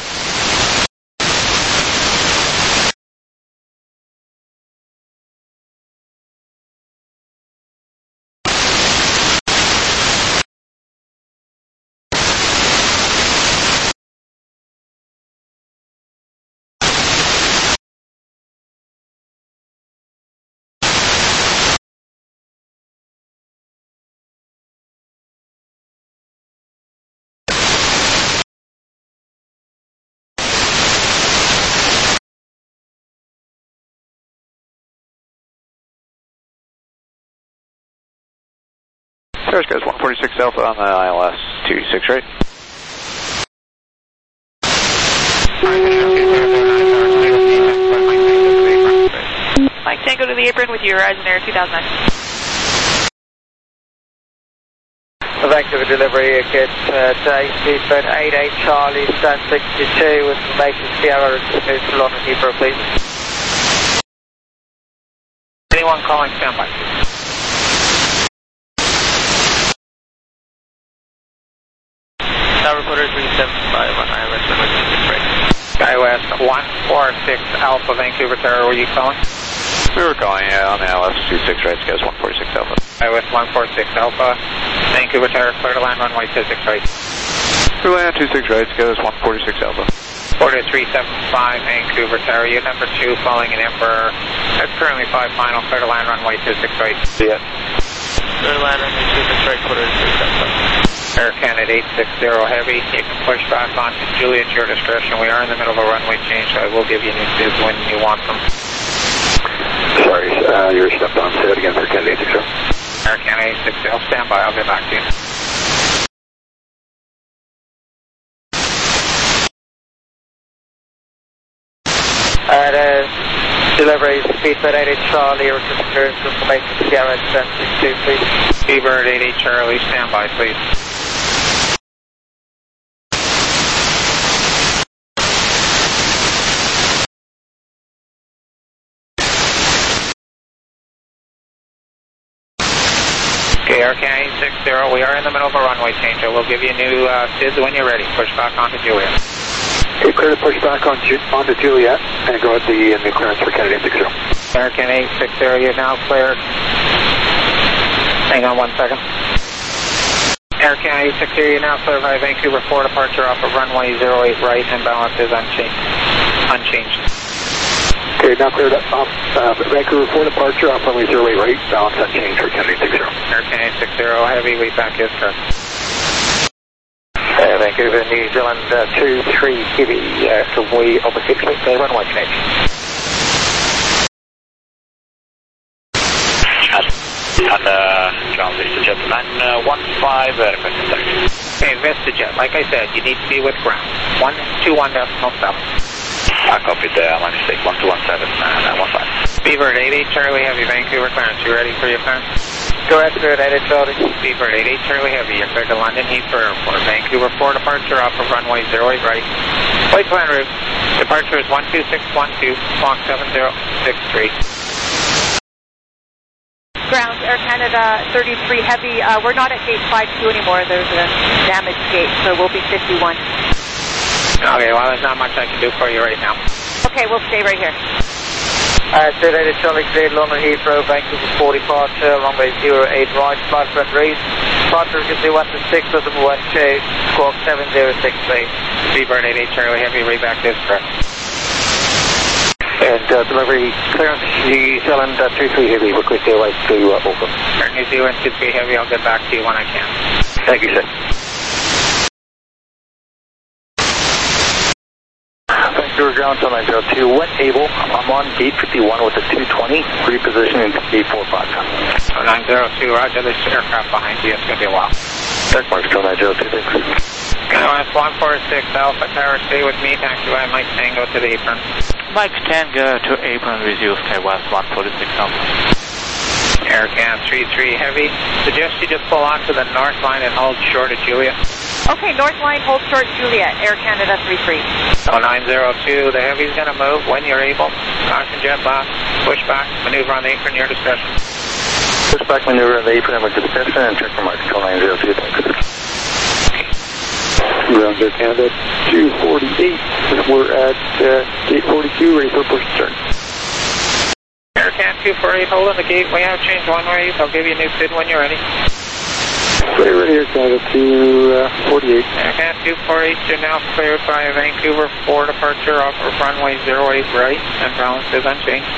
C: Paris goes 146 Alpha on the ILS 26 right.
M: Mike Tango to the apron with you, Horizon Air 2009.
S: Vancouver delivery, get day speedbird 88 Charlie, stand 62 with information Sierra and smooth to London Heathrow, please.
B: Anyone calling standby?
S: Tower reporter 375 on ILS 126 right.
B: SkyWest 146 Alpha, Vancouver Tower, were you calling?
C: We were calling on the ILS 26 right, SkyWest 146 Alpha.
B: SkyWest 146 Alpha, Vancouver Tower, clear to land runway 26 right.
C: Clear land 26 right, SkyWest 146 Alpha.
B: Order 375 Vancouver Tower, unit number 2, following an Emperor. That's currently 5 final, clear to land runway 26 right.
C: See ya.
S: Clear to land runway 26 right, quarter 375.
B: Air Canada 860 Heavy, you can push back on to Juliet at your discretion. We are in the middle of a runway change, so I will give you new bids when you want them.
R: Sorry, you were stepped on. Say it again for Canada 860.
B: Air Canada 860, I'll stand by. I'll get back to you.
S: Delivery, Speedbird 88 Charlie, request clearance information Sierra and 762, please.
B: Speedbird 88 Charlie, stand by, please. Okay, Air Canada 860, we are in the middle of a runway change. I will give you new bids when you're ready. Push back onto Juliet.
R: Okay, clear to push back onto Juliet and go at the new clearance for Canada 860.
B: Air Canada 860, you're now cleared. Hang on 1 second. Air Canada 860, you're now cleared by Vancouver 4 departure off of runway 08 right, and balance is unchanged.
R: Okay, now cleared up. Vancouver 4 departure, off runway 08 right, balance unchanged for Kennedy 60.
B: Air Canada 60, heavy, way back is correct.
E: Vancouver, New Zealand 23 heavy, subway over 6 feet, runway connection.
N: And ground VistaJet 915, request taxi.
B: Okay, VistaJet, like I said, you need to be with ground. 121.7.
N: I copied my mistake, 1217, 915.
B: Beaver 88, Charlie Heavy, Vancouver clearance. You ready for your clearance?
S: Go ahead, Spirit 88, Charlie.
B: Beaver 88, Charlie Heavy, you're cleared to London Heathrow Airport. Vancouver 4 departure off of runway 08 right. Flight plan route. Departure is 12612, Mach 7063.
M: Ground, Air Canada 33 Heavy. We're not at gate 52 anymore. There's a damaged gate, so we'll be 51.
B: Okay, well, there's not much I can do for you right now.
M: Okay, we'll stay right here.
S: Spirit 88, Charlie, cleared London Heathrow, Vancouver 4 departure, runway 08 right, flight plan route. Departure is 126, decimal 12, squawk 7063.
B: Beaver 88, Charlie Heavy, way back is correct.
E: And delivery clearance, New Zealand 23 heavy, request airways to Auckland.
B: New Zealand 23 Heavy, I'll get back to you when I can.
E: Thank you, sir. Vancouver ground, 902, when able, I'm on gate 51 with a 220, repositioning to gate 45.
B: 902, roger, there's aircraft behind you, it's going to be a while.
E: Check mark, 902, thanks.
B: KOS 146 Alpha Tower, stay with me, taxi by Mike Tango to the apron.
D: Mike Tango to apron with you, SkyWest 146 Alpha.
B: Air Can 33 Heavy, suggest you just pull onto the north line and hold short of Julia.
M: Okay, north line, hold short Julia, Air Canada 33.
B: 902, the Heavy's going to move when you're able. Caution jet blast, push back, maneuver on the apron, your discretion.
E: Push back maneuver on the apron at my discretion and check mark, 902, thanks. Ground Air Canada 248, we're at gate 42, ready for push turn.
B: Air Can 248, hold on the gate, we have changed one way, I'll give you a new SID when you're ready.
P: Stay ready, Air Canada 248.
B: Air Can 248, you're now cleared by Vancouver 4 departure off of runway 08 right, and balance is unchanged.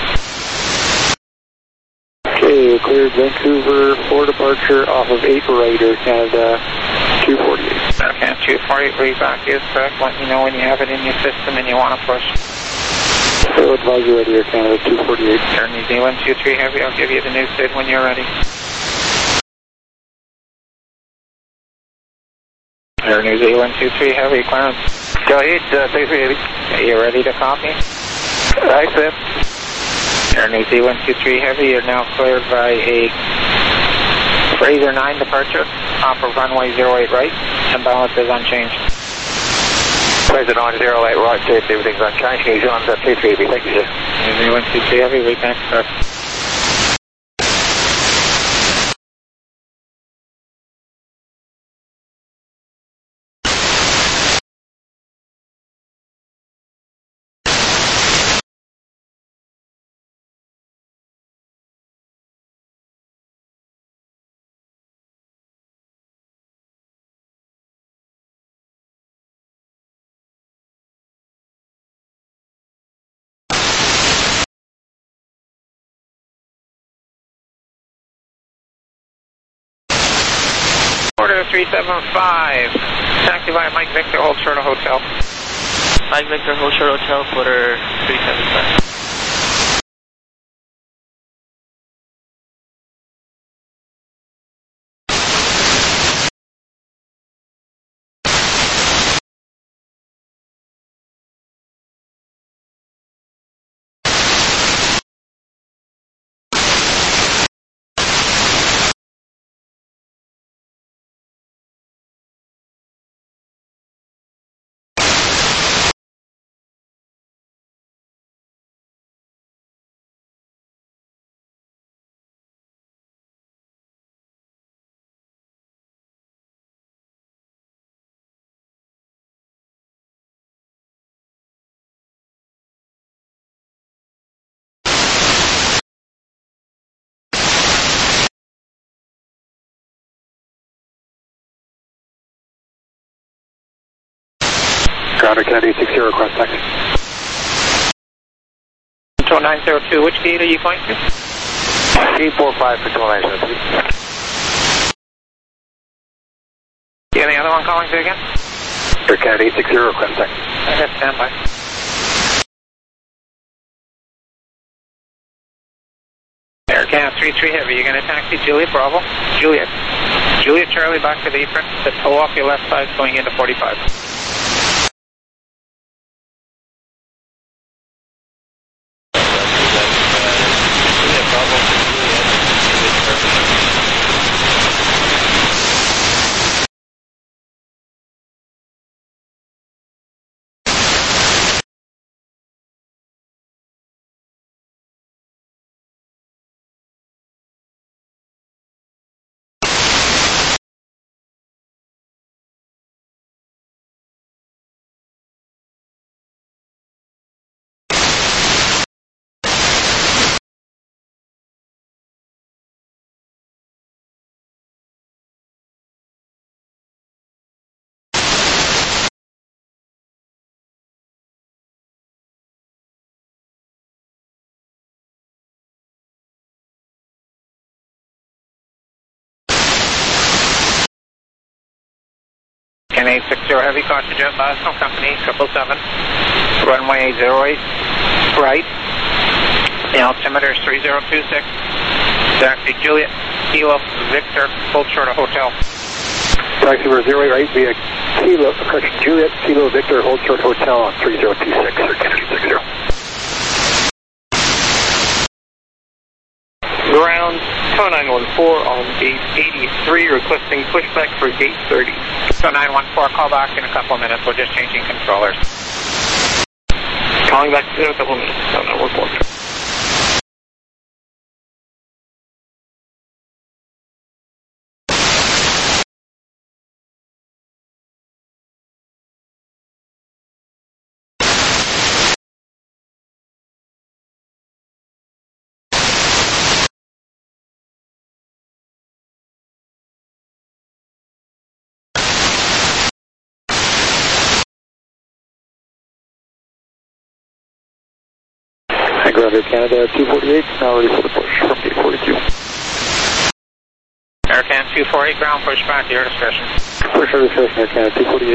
P: Okay, cleared Vancouver 4 departure off of 8 right, Air Canada 248.
B: Air Can 248, read back is correct, let me know when you have it in your system and you want to push.
P: So advisor ready, Air Canada 248.
B: Air New Zealand 23 Heavy, I'll give you the new SID when you're ready. Air New Zealand 23 Heavy, clearance.
E: Go ahead, 23 Heavy.
B: Are you ready to copy?
E: Hi, sir.
B: Air New Zealand 23 Heavy, you're now cleared by a Fraser 9 departure off of runway 08 right, and balance is unchanged.
E: Fraser 9, 08 right, sir, everything's unchanged. New Zealand 23 Heavy, thank you, sir.
B: New Zealand 23 Heavy, read back, correct. Order 375, taxi by Mike Victor, hold short of hotel.
D: Mike Victor, hold short hotel, order 375.
R: Ground Air Canada 60, request taxi.
B: 902, which gate are you going to?
G: Gate 45 for 902.
B: Any other one calling through again?
R: Air Canada 860, request second.
B: Okay, stand by. Air Canada 33 Heavy, you're going to taxi Juliet Bravo. Juliet Charlie back to the apron. The toe off your left side going into 45. Can 860 Heavy, caution jet, Boston Company, 777, runway 08, right, the altimeter is 3026, taxi Juliet, Kilo, Victor, full short of hotel.
R: Taxi number 08 right via Kilo, correction, Juliet, Kilo, Victor, hold short hotel on 3026, Air Canada 860.
L: Ground, tow 914 on gate 83, requesting pushback for gate 30.
B: So 914, call back in a couple of minutes. We're just changing controllers.
L: Calling back in a couple of minutes. No, 914.
R: Ground Air Canada 248, now ready for the push from gate 42.
B: Air Canada 248, ground push back, your discretion.
R: Push your discretion, Air Canada 248.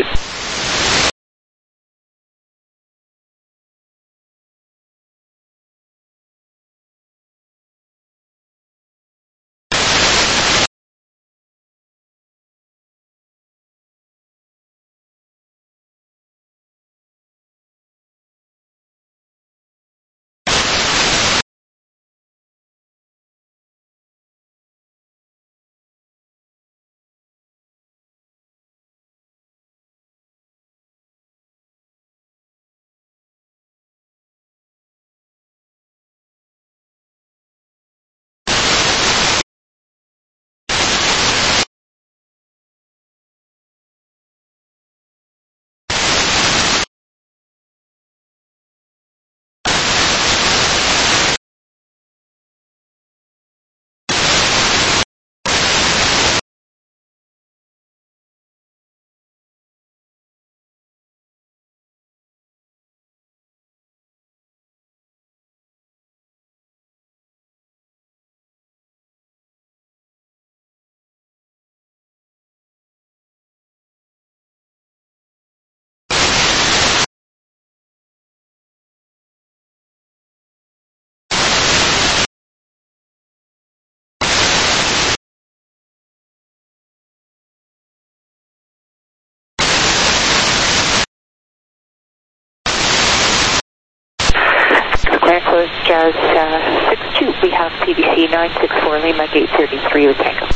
T: Close Jazz 62, we have PBC 964 Lima, gate 33 with Tango.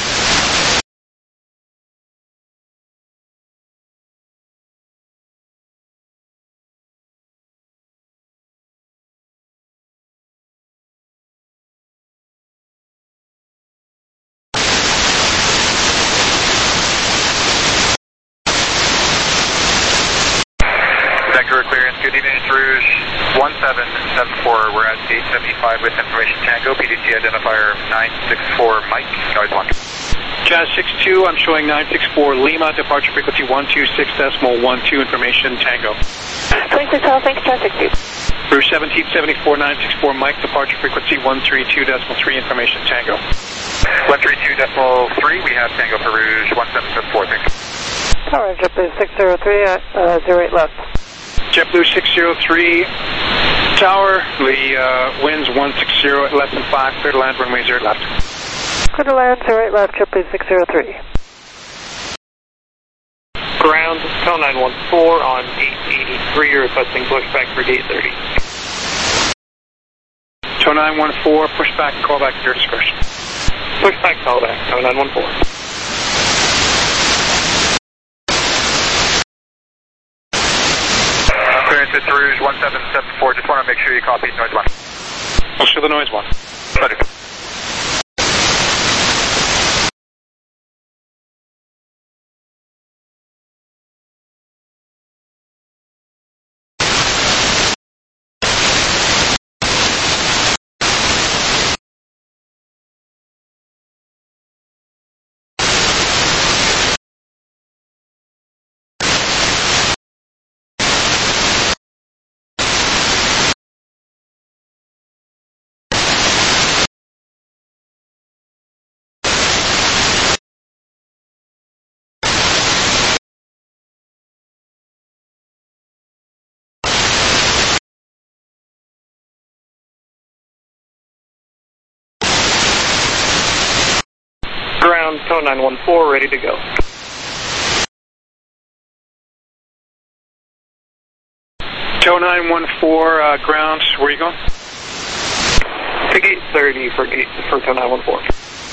C: Vector clearance, good evening, it's Rouge 1774, we're at gate 75 with information Tango, PDC identifier 964 Mike, noise 1.
H: Jazz 62, I'm showing 964 Lima, departure frequency 126.12, information Tango.
T: 26 Hotel, thanks, Jazz 62.
H: Rouge 1774, 964 Mike, departure frequency 132.3, information Tango.
G: 132.3, we have Tango for Rouge 1774, thanks.
T: Tower, JetBlue 603, 08 left.
H: JetBlue 603, Tower, the winds 160 at less than 5, clear to land, runway 0 left.
T: Clear to land, 08 left, JetBlue 603.
E: Ground, Tel 914 on 883, requesting pushback for gate 30.
H: Tow 914, pushback and callback at your discretion.
E: Pushback, callback, Tow 914.
G: Clearance at Rouge 1774, just want to make sure you copy noise 1.
H: I'll show the noise 1.
G: Roger.
E: Ground, Tow 914, ready to go.
H: Tow 914, ground, where are you going?
E: To gate 30 for Tow 914.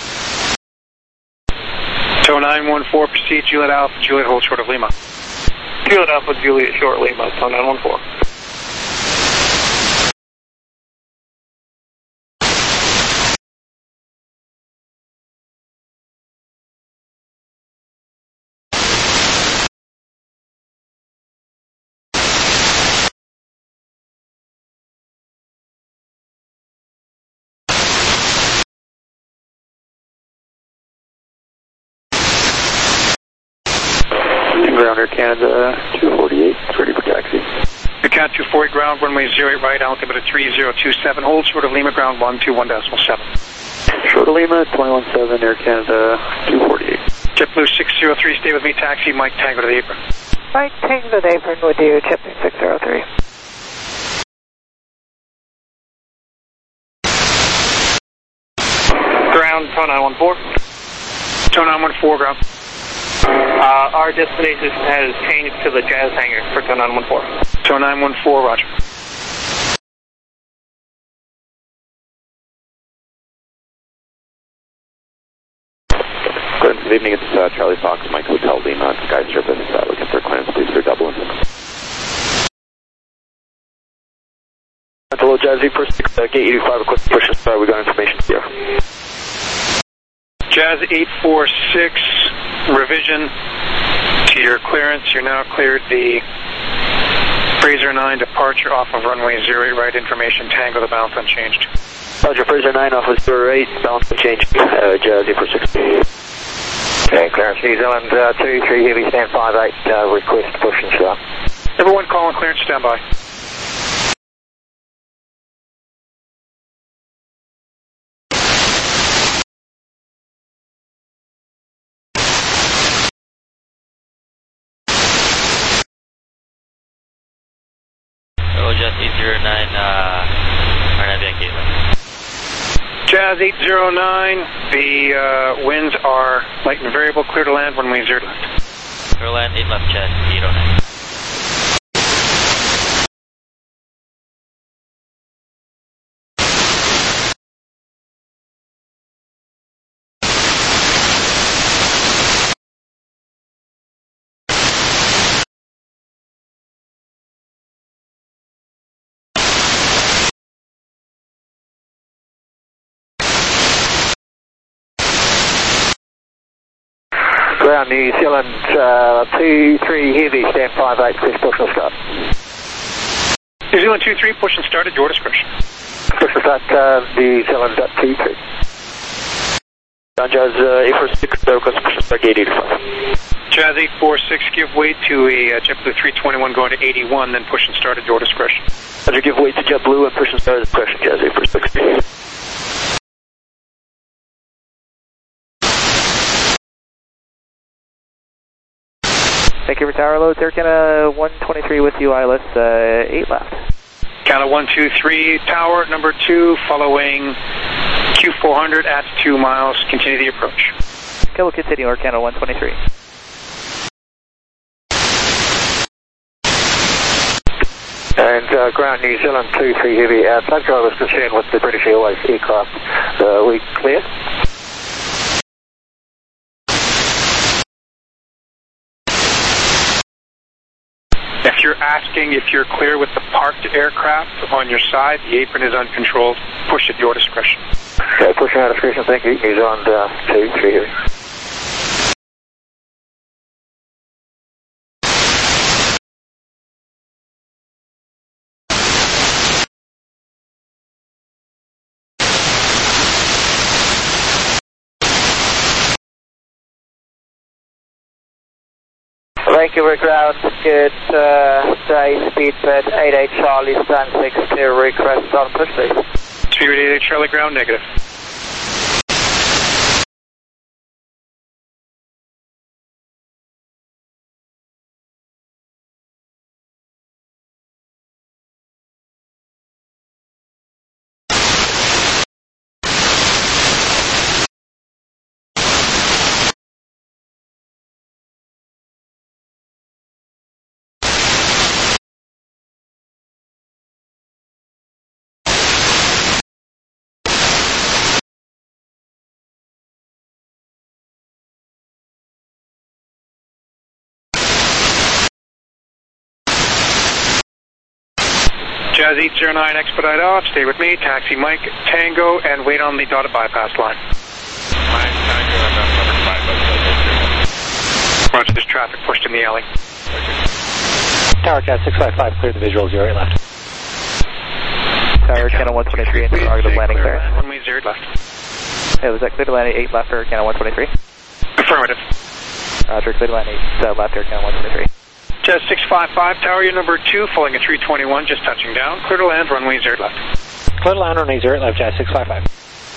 H: Tow 914, proceed, Juliet Alpha, Juliet hold short of Lima.
E: Juliet Alpha, Juliet short Lima, Tow 914.
P: Ground Air Canada 248, ready for taxi.
H: Air Canada 248, ground, runway 08 right, altimeter 3027, hold short of Lima, ground 121.7.
P: Short of Lima, 217, Air Canada 248.
H: JetBlue 603, stay with me, taxi, Mike Tango to the apron.
T: Mike Tango to the apron with you, JetBlue 603.
E: Ground, Tow 914.
H: Tow 914, ground.
E: Our destination has changed to the Jazz hangar for Tow 914.
H: Tow 914, roger.
R: Good evening, it's Charlie Fox, Mike Hotel Lima, Sky Service, looking for clearance, please, for Dublin.
P: Hello, Jazzy, first gate 85, request push us, we got information here.
H: Jazz 846, revision to your clearance. You're now cleared the Fraser 9 departure off of runway 08 right, information Tango, the balance unchanged.
P: Roger, Fraser 9 off of 08, balance unchanged, Jazz 846.
G: Okay, clearance New Zealand 23 heavy, stand 58, request push and start.
H: Everyone calling clearance, stand by.
D: Jazz 809, Arnav Yankee.
H: Jazz 809, the winds are light and variable, clear to land, runway 0 left.
D: Clear to land, 8 left, Jazz 809.
G: Ground New Zealand 23 heavy, stand 58, please push and start.
H: New Zealand 23, push and start at your discretion.
G: Push and start, New Zealand 23. Jazz 846, customer start gate 85.
H: Jazz 846, give way to a JetBlue 321 going to 81, then push and start at your discretion.
G: Roger, give way to JetBlue and push and start at discretion, Jazz 846.
C: Vancouver Tower, loads Air Canada 123 with you, ILS 8 left.
H: Canada 123, Tower number 2, following Q400 at 2 miles, continue the approach.
C: Okay, we'll continue, Air Canada 123.
E: And ground New Zealand 23 Heavy, flight driver was concerned with the British Airways aircraft. We clear?
H: If you're asking if you're clear with the parked aircraft on your side, the apron is uncontrolled. Push at your discretion.
E: Okay, pushing at discretion. Thank you. New Zealand 23 Heavy.
S: Vancouver ground, good day, speedbird 88 Charlie, stand 62, request on push please.
H: Speedbird 88 Charlie ground, negative. Jazz 809, expedite off, stay with me, taxi Mike Tango, and wait on the dotted bypass line.
L: Mike Tango, and that's number 5.
H: Roger, there's traffic pushed in the alley.
Q: Tower Cat 655, clear the visual, 08 left.
C: Tower Canada 123, interrogative landing clear.
H: Runway 0 left.
C: Hey, was that clear to land 8 left for Air Canada 123?
H: Affirmative.
C: Roger, clear to land 8 left Air Canada 123.
H: Jazz 655, tower, your number 2, falling at 321, just touching down. Clear to land, runway 0 left.
Q: Clear to land, runway 0 left, Jazz 655.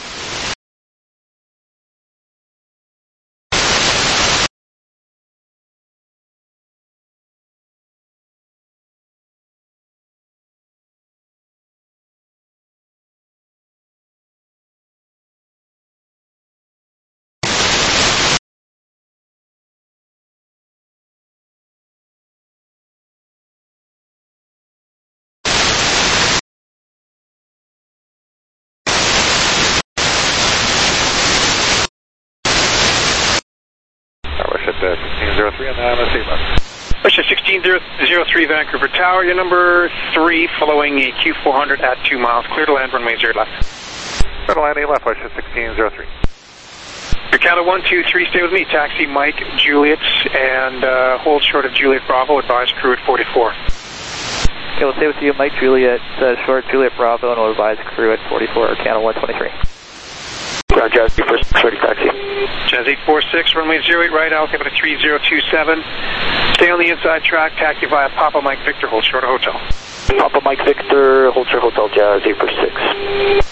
K: at 1603 on the ILS 8 left.
H: Push 1603 Vancouver Tower, your number 3, following a Q400 at 2 miles, clear to land, runway 0 left.
K: Clear to land 8 left, push 1603.
H: Your Canada 123, stay with me, taxi Mike Juliet, and hold short of Juliet Bravo, advise crew at 44.
C: Okay, we'll stay with you, Mike Juliet, short Juliet Bravo, and we'll advise crew at 44, Canada 123.
E: Ground Jazz 846, taxi.
H: Jazz 846, runway 08 right, altimeter 3027. Stay on the inside track, taxi via Papa Mike Victor, hold short of hotel.
E: Papa Mike Victor, hold short hotel, Jazz 846.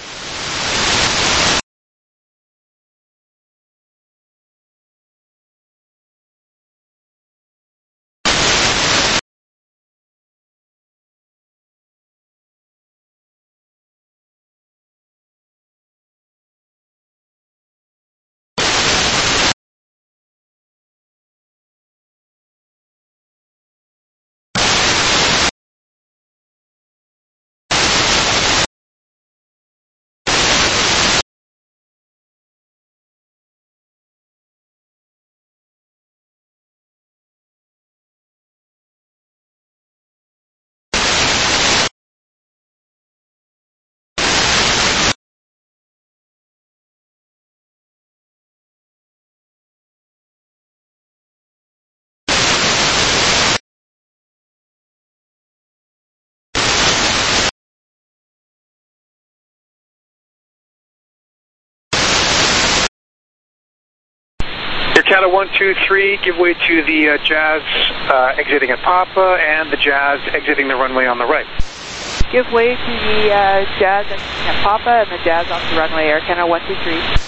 H: Canada 123, give way to the Jazz exiting at Papa and the Jazz exiting the runway on the right.
M: Give way to the Jazz exiting at Papa and the Jazz off the runway, Air Canada 123.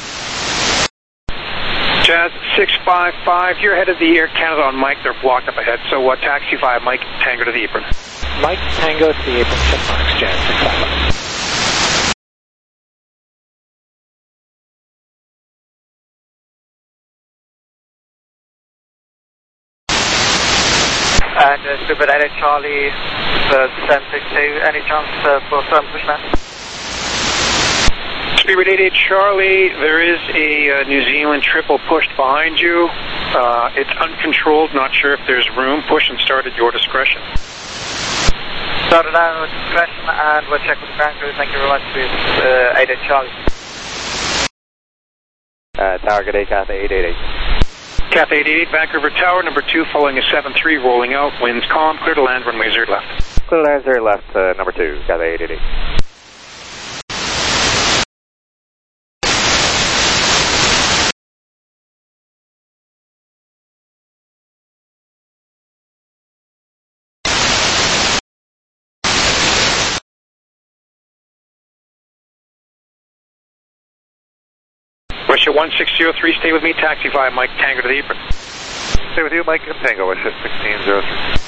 H: Jazz 655, you're ahead of the Air Canada on Mike. They're blocked up ahead, so taxi via Mike Tango to the apron.
E: Mike Tango to the apron, check marks, Jazz 655.
S: And Super 8 Charlie, 762, any chance for some pushback?
H: Spirit 88 Charlie, there is a New Zealand triple pushed behind you. It's uncontrolled, not sure if there's room. Push and start at your discretion.
S: Start it down with discretion and we'll check with the ground crew. Thank you very much, Spirit 88 Charlie.
G: Tower, good day, Cathay 888.
H: Cathay 888, Vancouver Tower, number 2, following a 7-3, rolling out, winds calm, clear to land, runway 0 left.
G: Clear to land 0 left, number 2, Cathay 888.
H: Russia 1603, stay with me, taxi via Mike Tango to the apron.
C: Stay with you, Mike Tango, Russia 1603.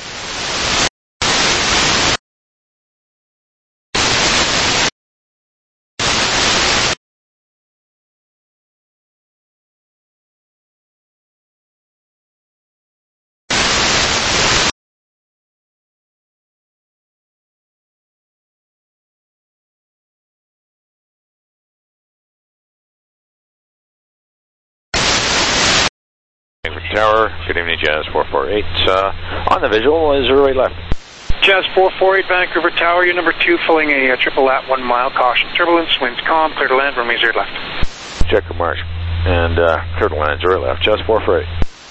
F: Tower, good evening, Jazz 448. On the visual, 08 left.
H: Jazz 448, Vancouver Tower, you're number 2, filling a triple at 1 mile, caution turbulence, winds calm, clear to land, runway 0 left.
F: Check the mark. And clear to land 0 left, Jazz 448.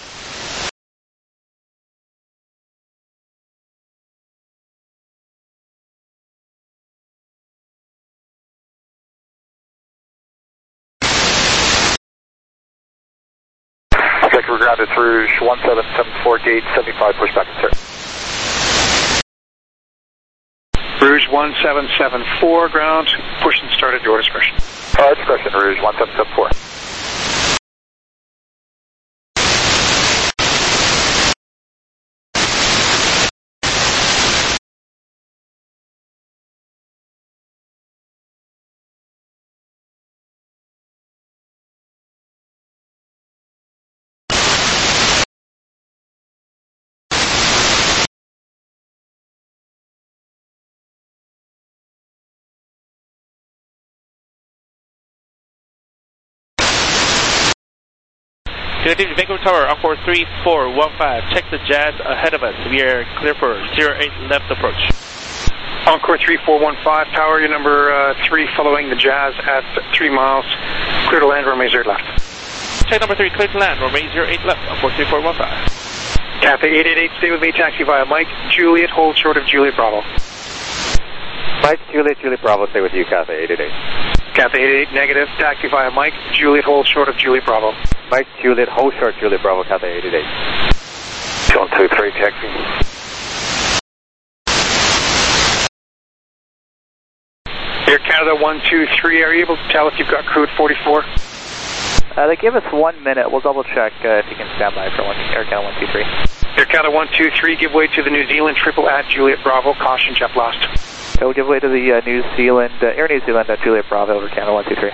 R: We're grounded through 1774 gate 75, pushback, sir.
H: Rouge 1774, ground, push and start at your discretion.
R: Discretion, Rouge 1774.
Q: Good evening, Vancouver Tower, Encore 3415. Check the Jazz ahead of us. We are clear for 08 left approach.
H: Encore 3415, Tower, you're number 3, following the Jazz at 3 miles, clear to land, runway 0 left.
Q: Check number 3, clear to land, runway 08 left, Encore 3415.
H: Cathay 888, stay with me, taxi via Mike Juliet, hold short of Juliet Bravo.
G: Mike Juliet, Juliet Bravo, stay with you, Cathay 888.
H: Cathay 888, negative, taxi via Mike Juliet, hold short of Juliet Bravo.
G: Mike Juliet, hold short, Juliet Bravo, Cathay 888.
R: 123, taxi.
H: Air Canada 123, are you able to tell if you've got crew at 44?
D: They give us 1 minute. We'll double check if you can stand by for Air Canada 123.
H: Air Canada 123, give way to the New Zealand triple at Juliet Bravo, caution jet blast.
D: We'll give way to the New Zealand, Air New Zealand at Juliet Bravo over Canada 123.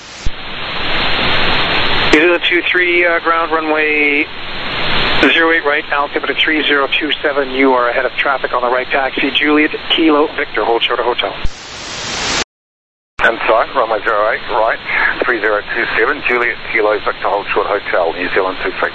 H: New Zealand 23, ground runway 08 right, altimeter 3027. You are ahead of traffic on the right, taxi. Juliet Kilo Victor, hold short of hotel.
R: Inside, runway 08 right, 3027. Juliet Kilo Victor, hold short hotel, New Zealand 23.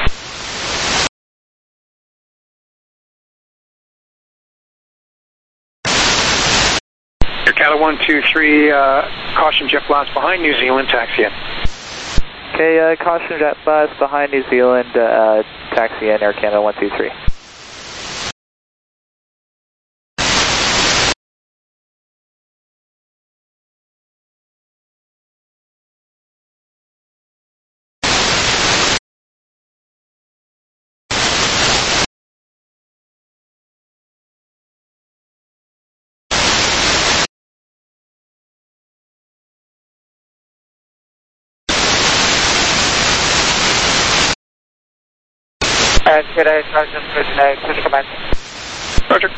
H: Air Canada 123, caution jet blast behind New Zealand, taxi in.
D: Okay, caution jet blast behind New Zealand, taxi in, Air Canada 123.
S: Today, Sergeant, good night, to the command.
H: Roger.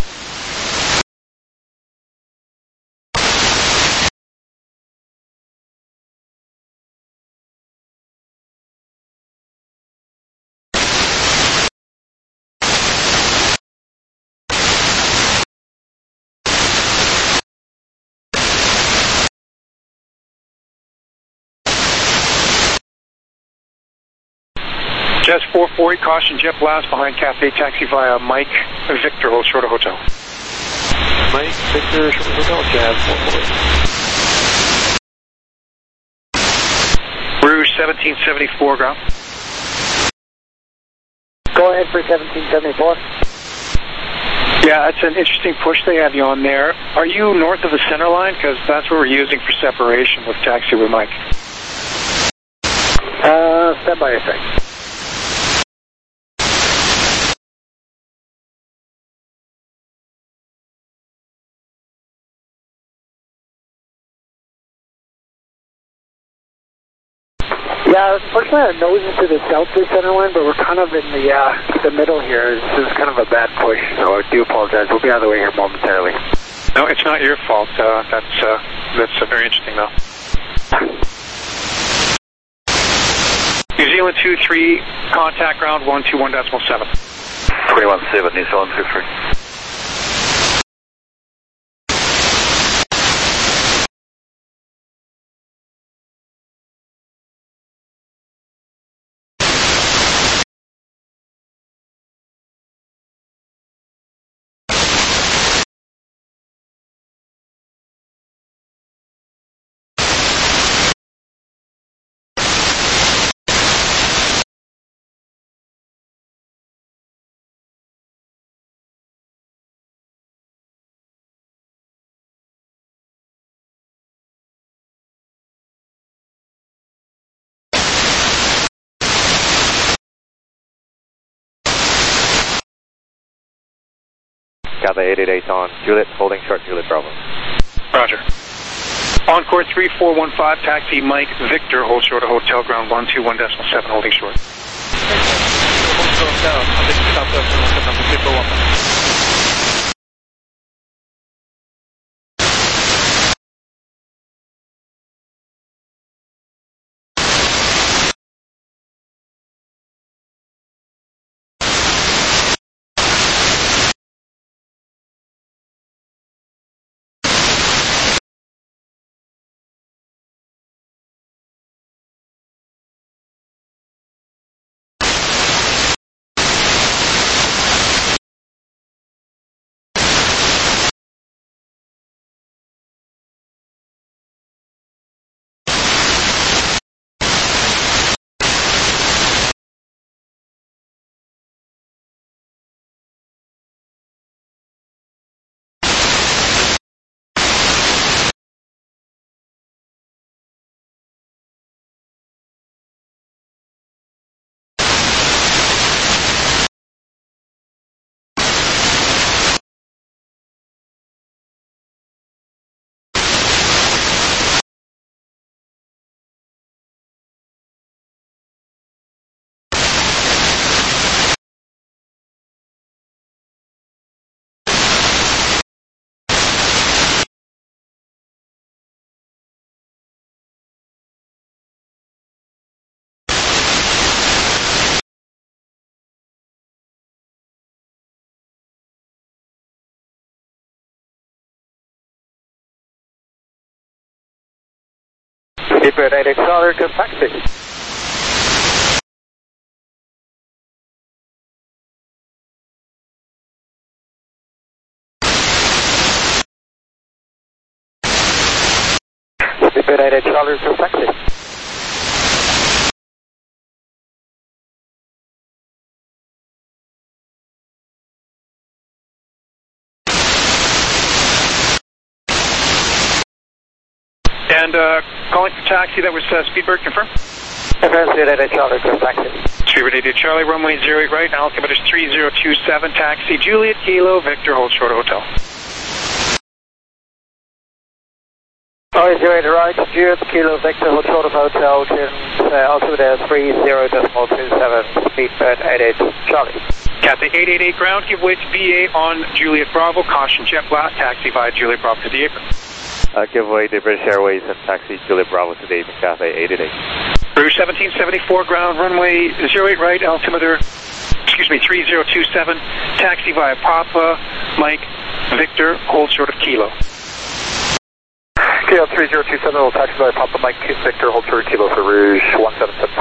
H: Jazz 440, caution jet blast behind Cafe taxi via Mike Victor, hold short of hotel.
K: Mike Victor, short of hotel, Jazz 440.
H: Rouge 1774, ground.
I: Go ahead for 1774.
H: Yeah, it's an interesting push they have you on there. Are you north of the center line? Because that's what we're using for separation with taxi with Mike.
I: Stand by a sec. Yeah, unfortunately our nose is to the south of the center line, but we're kind of in the middle here. This is kind of a bad push, so I do apologize. We'll be out of the way here momentarily.
H: No, it's not your fault. That's very interesting, though. New Zealand 23, contact ground 121.7.
R: 21.7, New Zealand 23.
G: Gather 888 on Juliet, holding short Juliet Bravo.
H: Roger. Encore 3415, taxi Mike Victor, hold short of hotel ground 121.7, holding short.
I: Keeper 8 Charlie to taxi. Keeper 8 Charlie to taxi.
H: And calling for taxi, that was Speedbird, confirm?
I: Speedbird 8 Charlie to taxi.
H: Speedbird 8 Charlie, runway 08 right, altimeter is 3027, taxi Juliet Kilo, Victor, hold short of hotel.
S: Runway 08 right, Juliet Kilo Victor Hotel Hotel, altimeter 30.27, speed bird 88, Charlie.
H: Cathay 888 ground, give way to BA on Juliet Bravo, caution jet blast, taxi via Juliet Bravo to the apron.
C: Give way to British Airways and taxi Juliet Bravo to the apron, Cathay 888.
H: Rouge 1774 ground, runway 08 right, altimeter, 3027, taxi via Papa, Mike, Victor, hold short of Kilo.
R: KL 3027 will taxi via Papa, Mike, Victor, hold short of Kilo for Rouge 1774.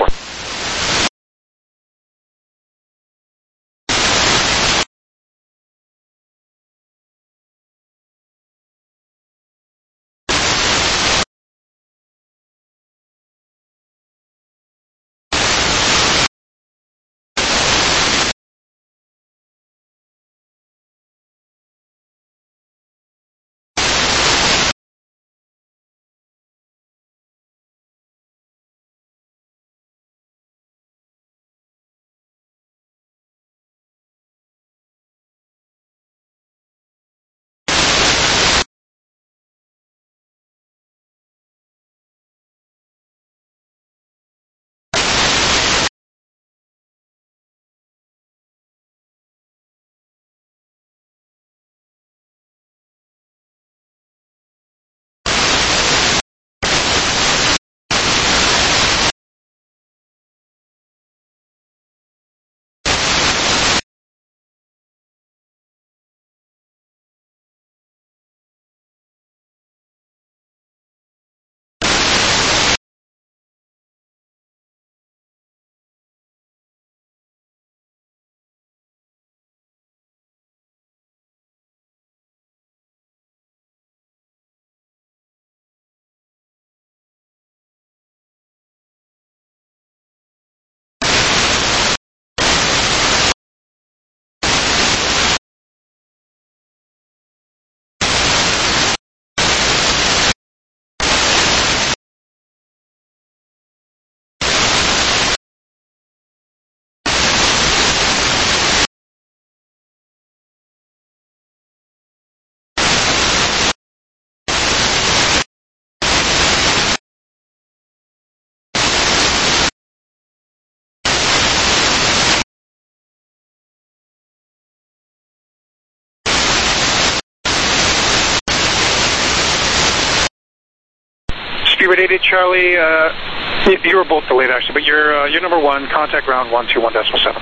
H: Speed radiated, Charlie. You were both delayed actually, but you're number one. Contact ground 121.7.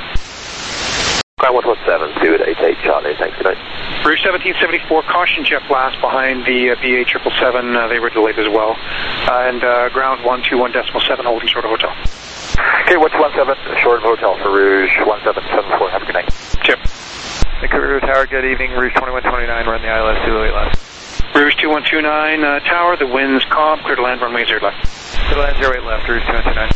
G: Ground 117, 88, Charlie. Thanks, good night.
H: Rouge 1774, caution jet blast behind the BA 777. They were delayed as well. And ground 121.7, holding short of hotel.
R: Okay, 117, short of hotel for Rouge 1774. Have a good night.
H: Chip.
C: Vancouver Tower, good evening. Rouge 2129, run the ILS 208 left.
H: Rouge 2129, Tower, the wind's calm, clear to land, runway 0 left.
C: Clear to land 08 left, Rouge 2129.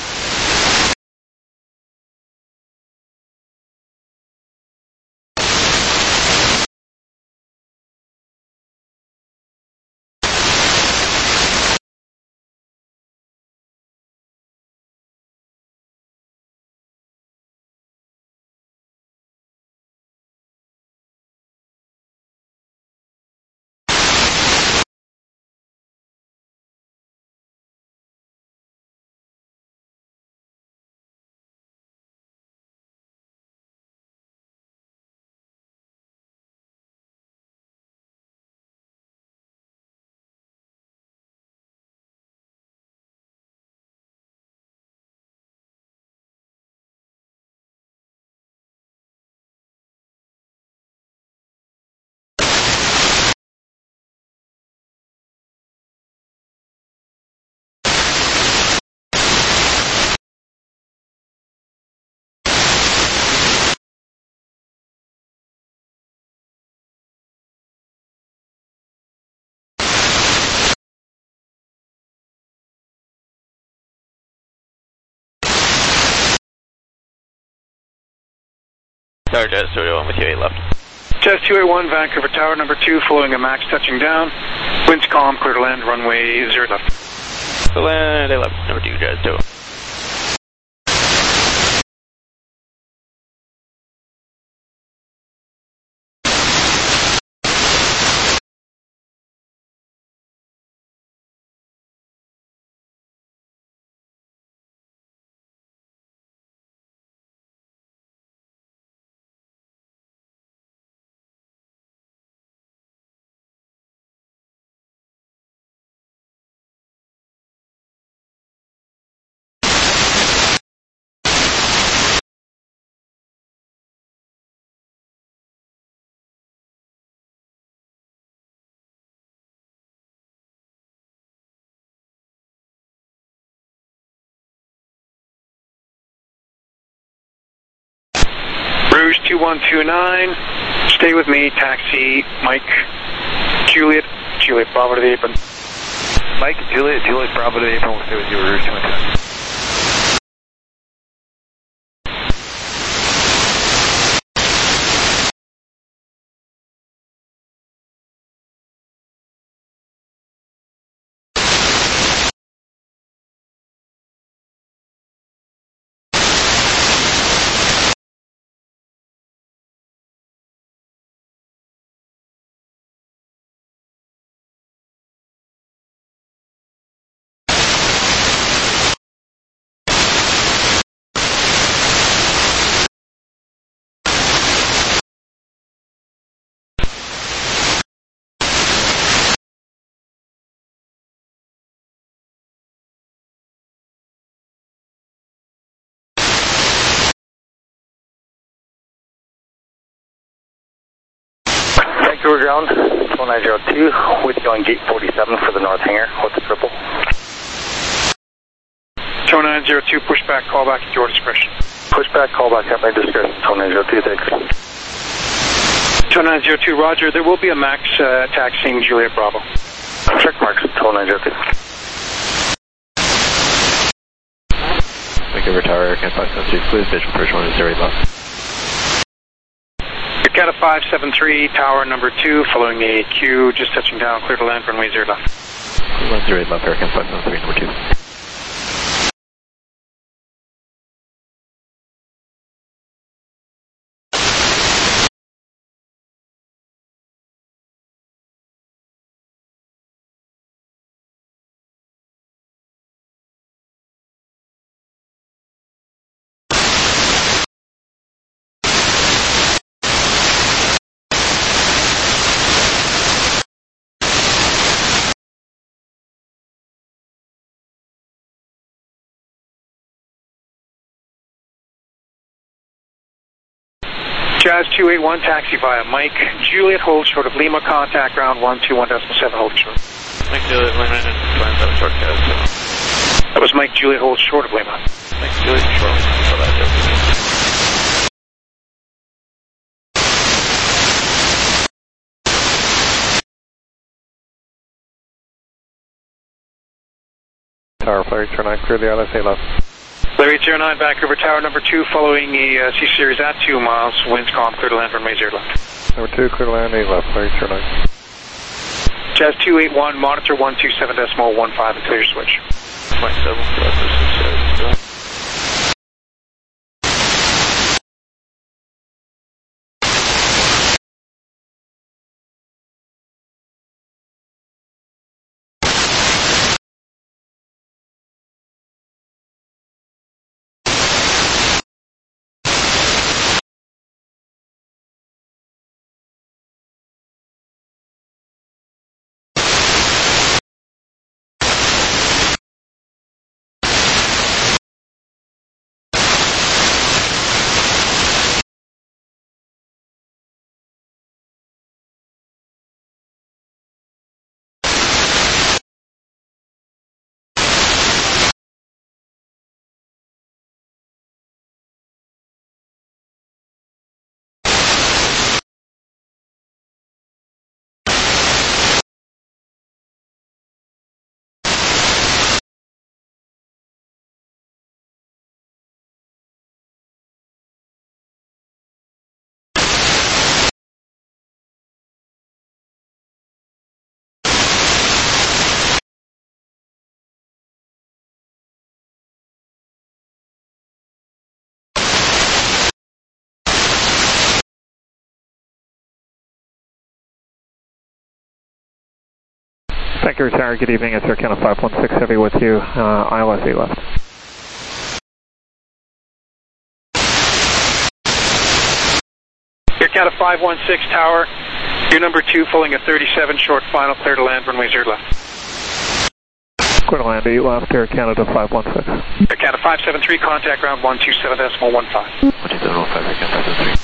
D: Tower Jazz 281 with you 8 left.
H: Jazz 281, Vancouver Tower, number 2, following a max touching down. Winds calm, clear to land, runway 0 left.
D: So land 8 left, number 2, Jazz 2.
H: 2129, stay with me, taxi, Mike, Juliet Bravo to the apron.
C: Mike, Juliet Bravo to the apron, we'll stay with you, route 29.
R: Vancouver ground, 1902, with you on gate 47 for the north hangar. What's the triple?
H: 2902, pushback, callback at your discretion.
R: Pushback, callback at my discretion. 2902, thanks.
H: 2902, roger. There will be a max taxiing Juliet Bravo.
R: Check marks, 2902.
C: Vancouver Tower, Air Canada 573, please visual approach 108 left.
H: Canada 573, tower number 2, following the AQ, just touching down, clear to land, runway 0 left.
C: 108 left, Air Canada 573, number 2.
H: Jazz 281, taxi via Mike. Juliet, hold short of Lima, contact ground 121.7, hold short.
Q: Mike Juliet, Lima, and 27 short, Jazz.
H: That was Mike Juliet, hold short of Lima.
Q: Mike Juliet, short of Lima.
K: Tower, flare 809, clear the LSA left.
H: Flare 809, Vancouver Tower number 2, following the C-Series at 2 miles, winds calm, clear to land, runway 0 left.
K: Number 2, clear to land, 8 left, flare 809.
H: Jazz 281, monitor 127.15 and clear your switch.
Q: 27,
K: Vancouver Tower, good evening. It's Air Canada 516 Heavy with you. ILS 8 left.
H: Air Canada 516 Tower, your number 2, pulling a 37 short final, clear to land, runway 0 left.
K: Clear to land 8 left, Air Canada 516.
H: Air Canada 573, contact ground 127.15.
C: 127.15, Air Canada 573.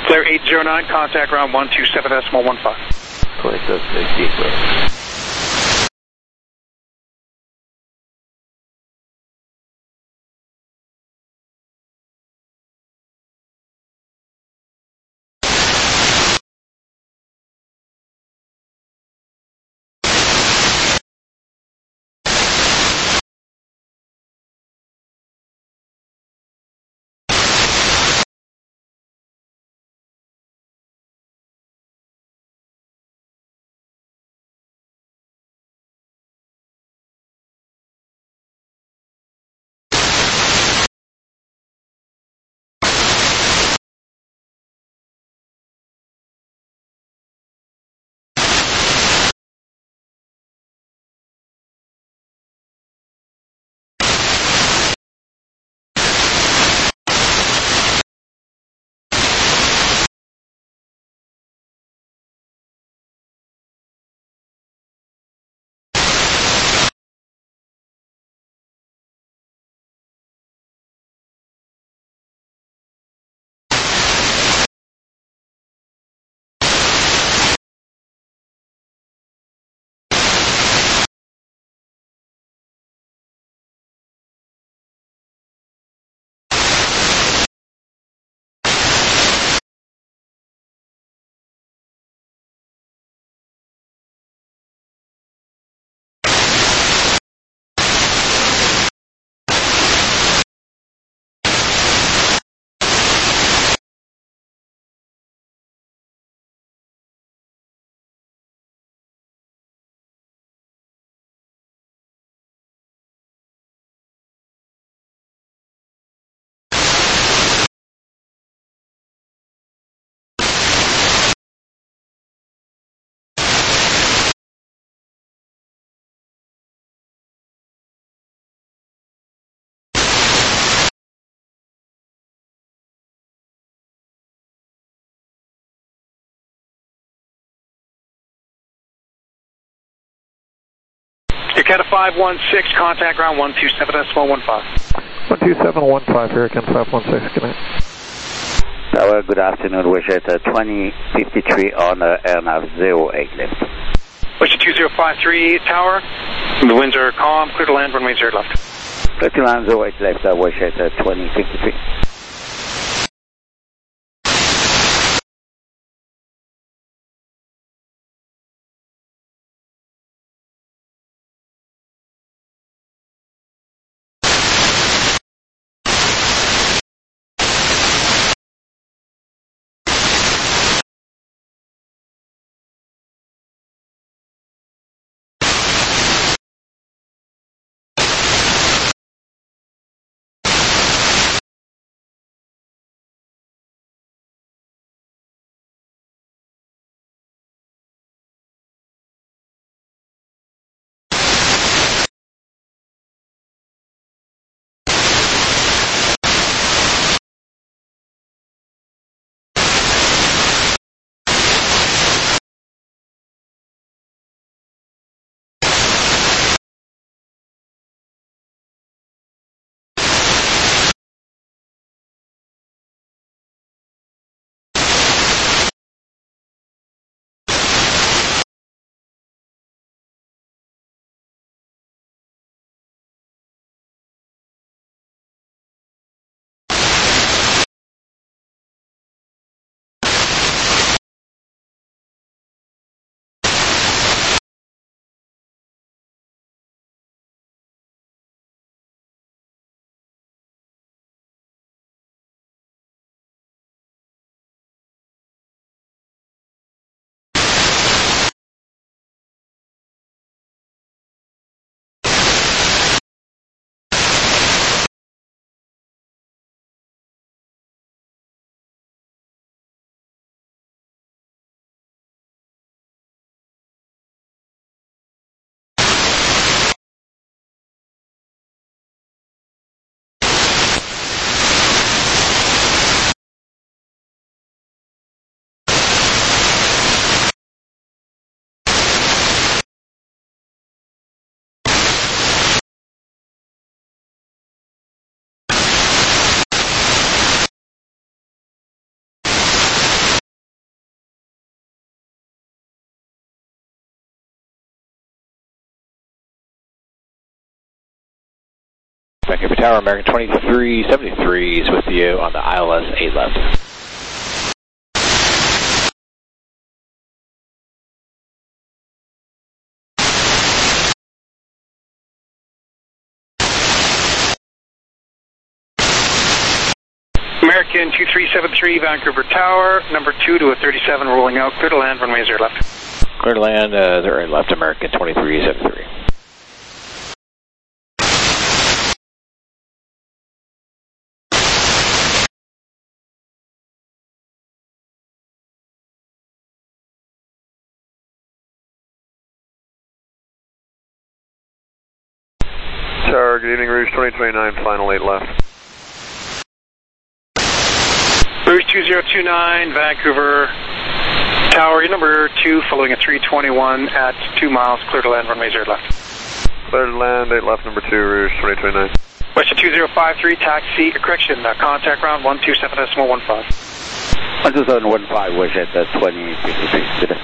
H: Clear 809, contact ground 127.15.
C: Correct, that's the
H: Cat 516, contact ground 127.15.
K: 12715, Hurricane 516, good night.
U: Tower, good afternoon. We're at 2053 on airnav 08 left.
H: Wish 2053 Tower. The winds are calm, clear to land, runway 0 left.
U: Clear to land 08 left, we're at 2053.
F: Vancouver Tower, American 2373 is with you on the ILS 8 left.
H: American 2373, Vancouver Tower, number 2 to a 37, rolling out, clear to land, runway 0 left.
F: Clear to land, 0 left, American 2373.
O: Tower, good evening, Rouge 2029, final 8 left.
H: Rouge 2029, Vancouver Tower, number 2, following a 321 at 2 miles, clear to land, runway 0 left.
O: Clear to land, 8 left, number 2, Rouge 2029.
H: Western 2053, taxi, correction, contact ground 127.15.
U: 12715, was at 2053, good.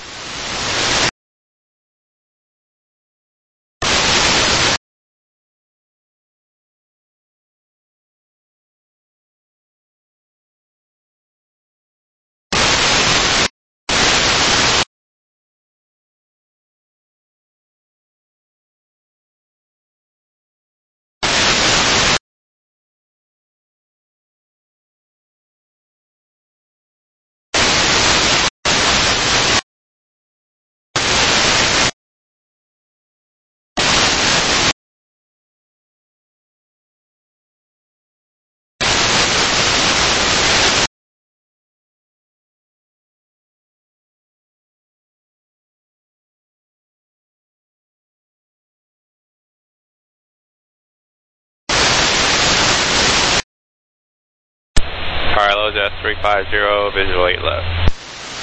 D: Carlos S350, visual 8 left.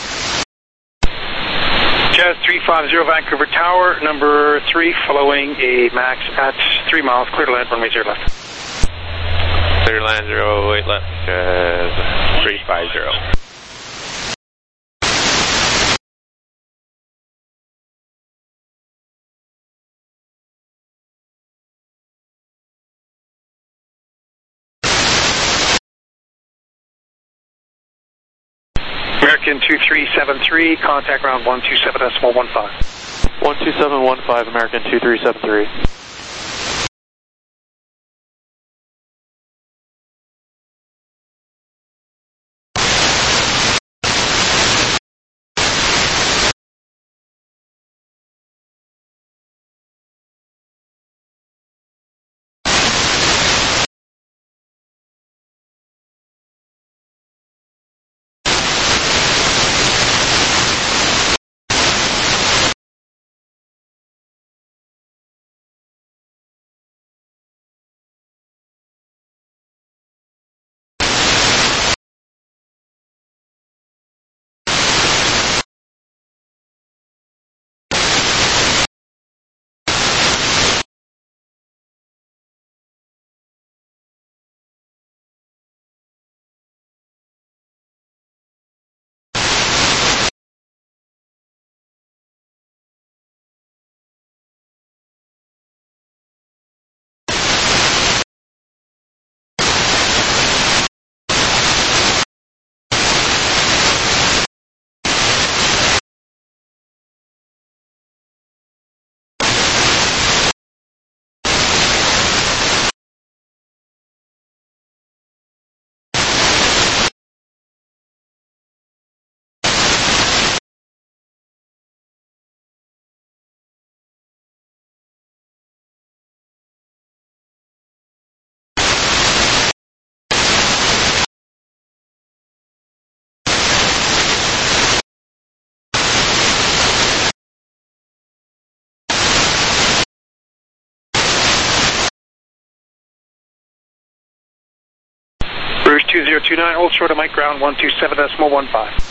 H: Jazz 350, Vancouver Tower, number 3, following a max at 3 miles, clear to land, runway 0 left.
D: Clear to land, 08 left, Jazz 350.
H: American 2373, contact ground 127.15.
P: 12715, American 2373.
H: Rouge 2029, hold short of Mike ground 127.15.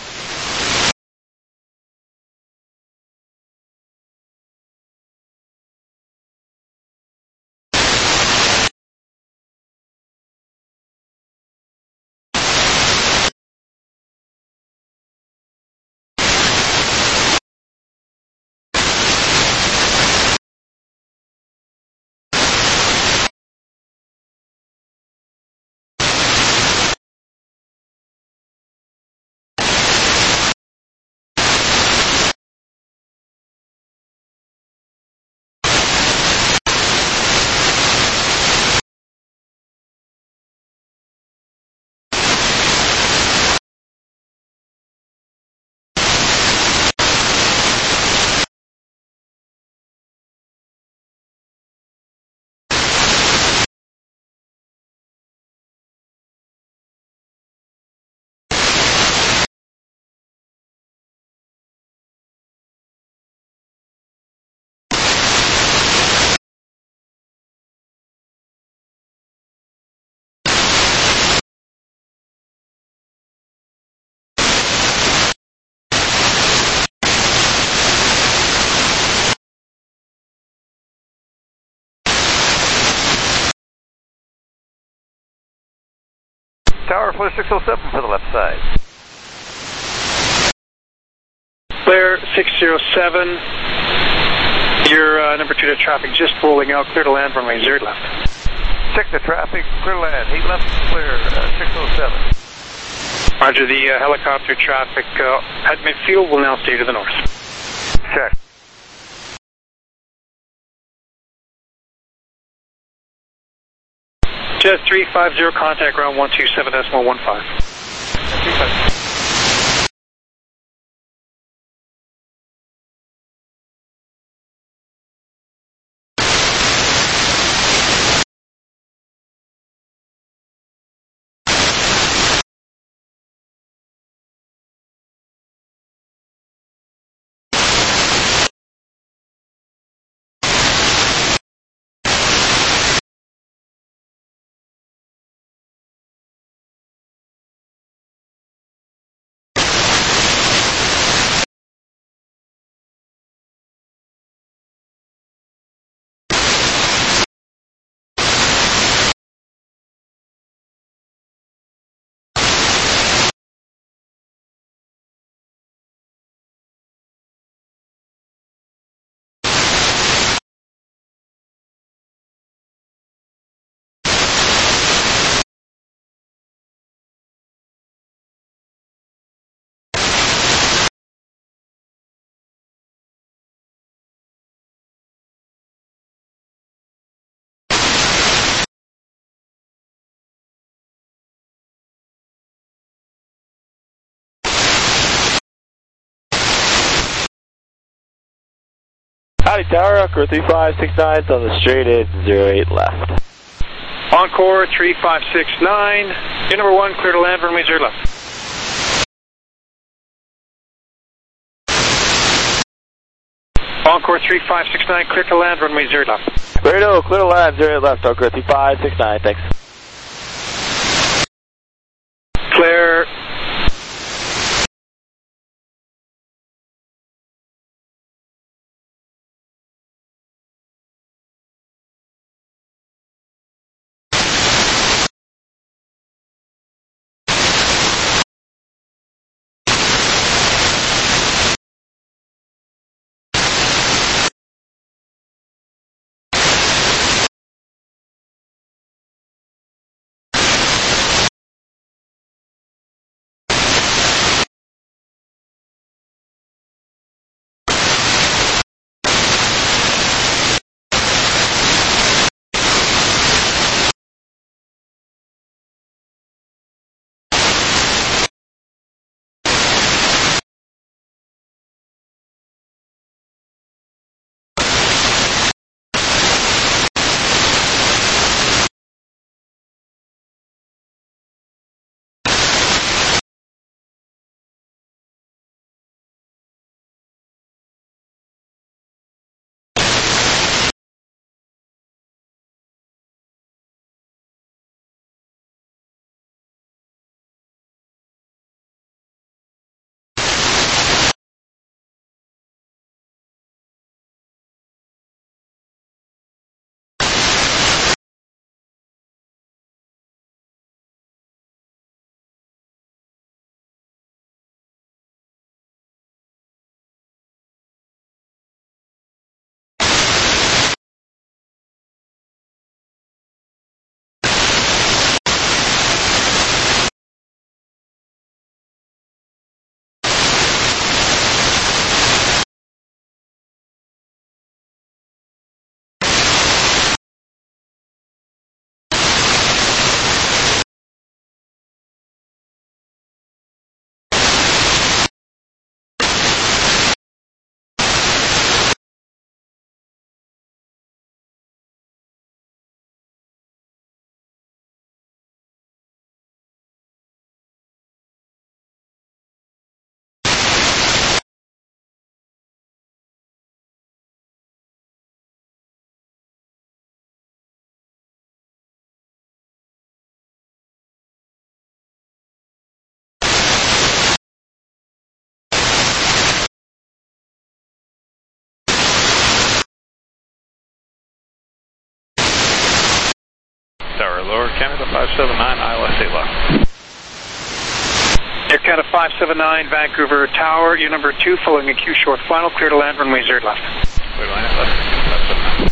C: Tower, flare 607 for the left side.
H: Flare 607. You're number 2 to traffic, just rolling out, clear to land, runway 0 left.
C: Check the traffic, clear to land, 8 left, clear 607.
H: Roger, the helicopter traffic at midfield will now stay to the north.
C: Check.
H: Jet 350, contact ground 127.15.
J: Howdy Tower, Encore 3569 on the straight in 08 left.
H: Encore 3569, you're number 1, clear to land, runway 0 left. Encore 3569, clear to land, runway 0 left.
J: Radio, clear to land, 0 left, Encore 3569, thanks.
H: Clear.
F: Tower, Lower Canada 579, ILS 8 left.
H: Air Canada 579, Vancouver Tower, you're number 2, following a Q short final, clear to land, runway 0 left.
C: Clear to land, left.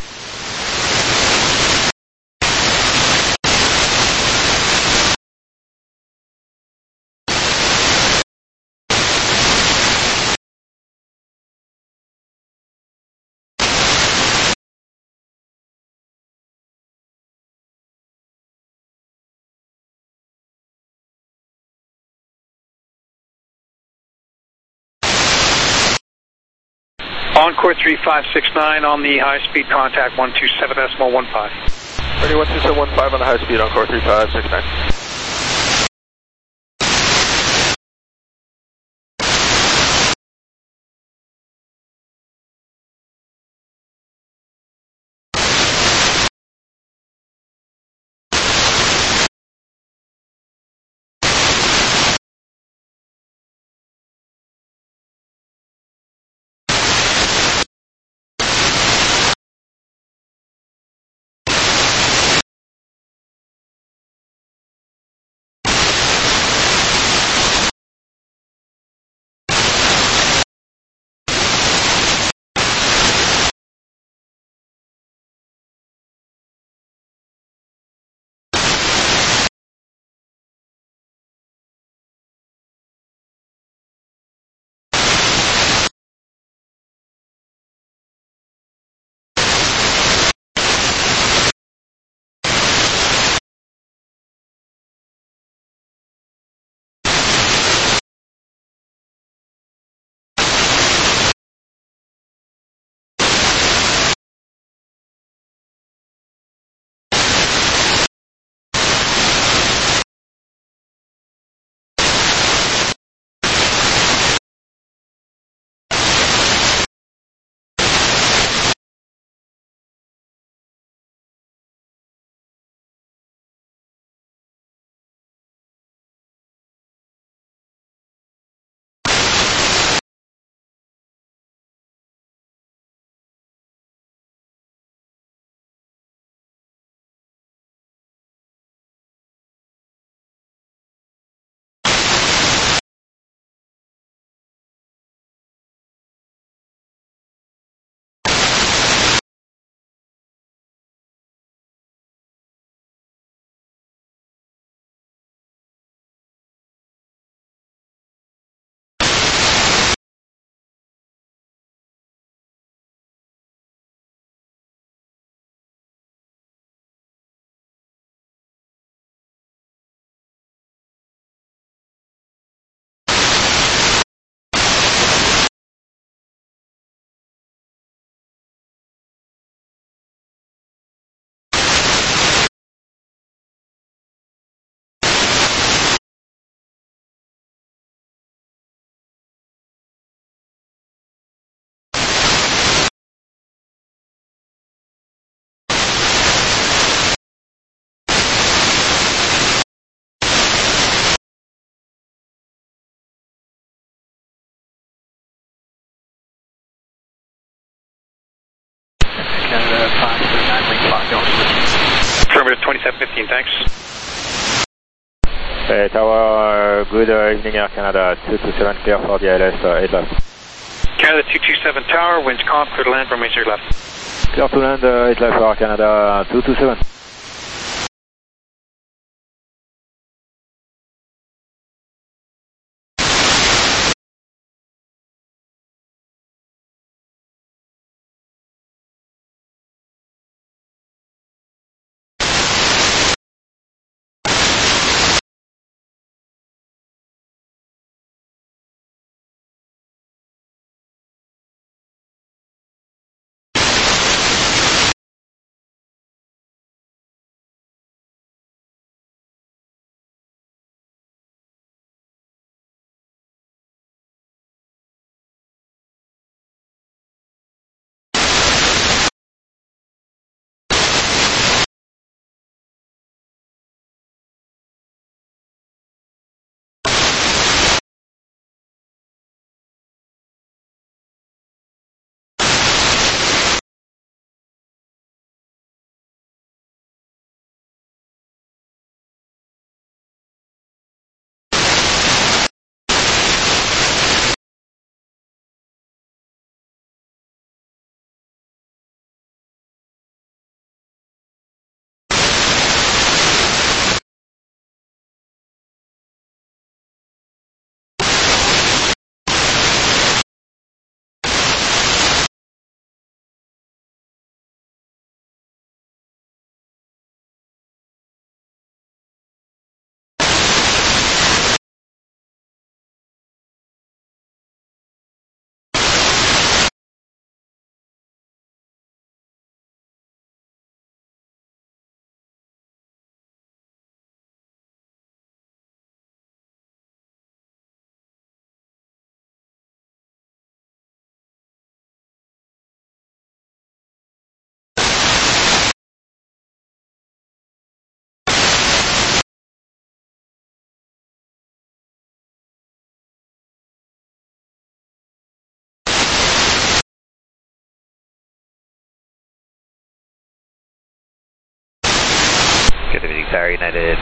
H: Encore 3569 on the high speed, contact 127.15.
J: Ready, 127.15 on the high speed, Encore 3569.
C: Canada 579, link lock, going to
H: Affirmative 2715, thanks.
J: Hey, Tower, good evening, Air Canada 227, clear for the ILS, 8 left.
H: Canada 227 Tower, winds calm, clear to land, runway 0 left.
J: Clear to land, 8 left for Air Canada 227.
C: United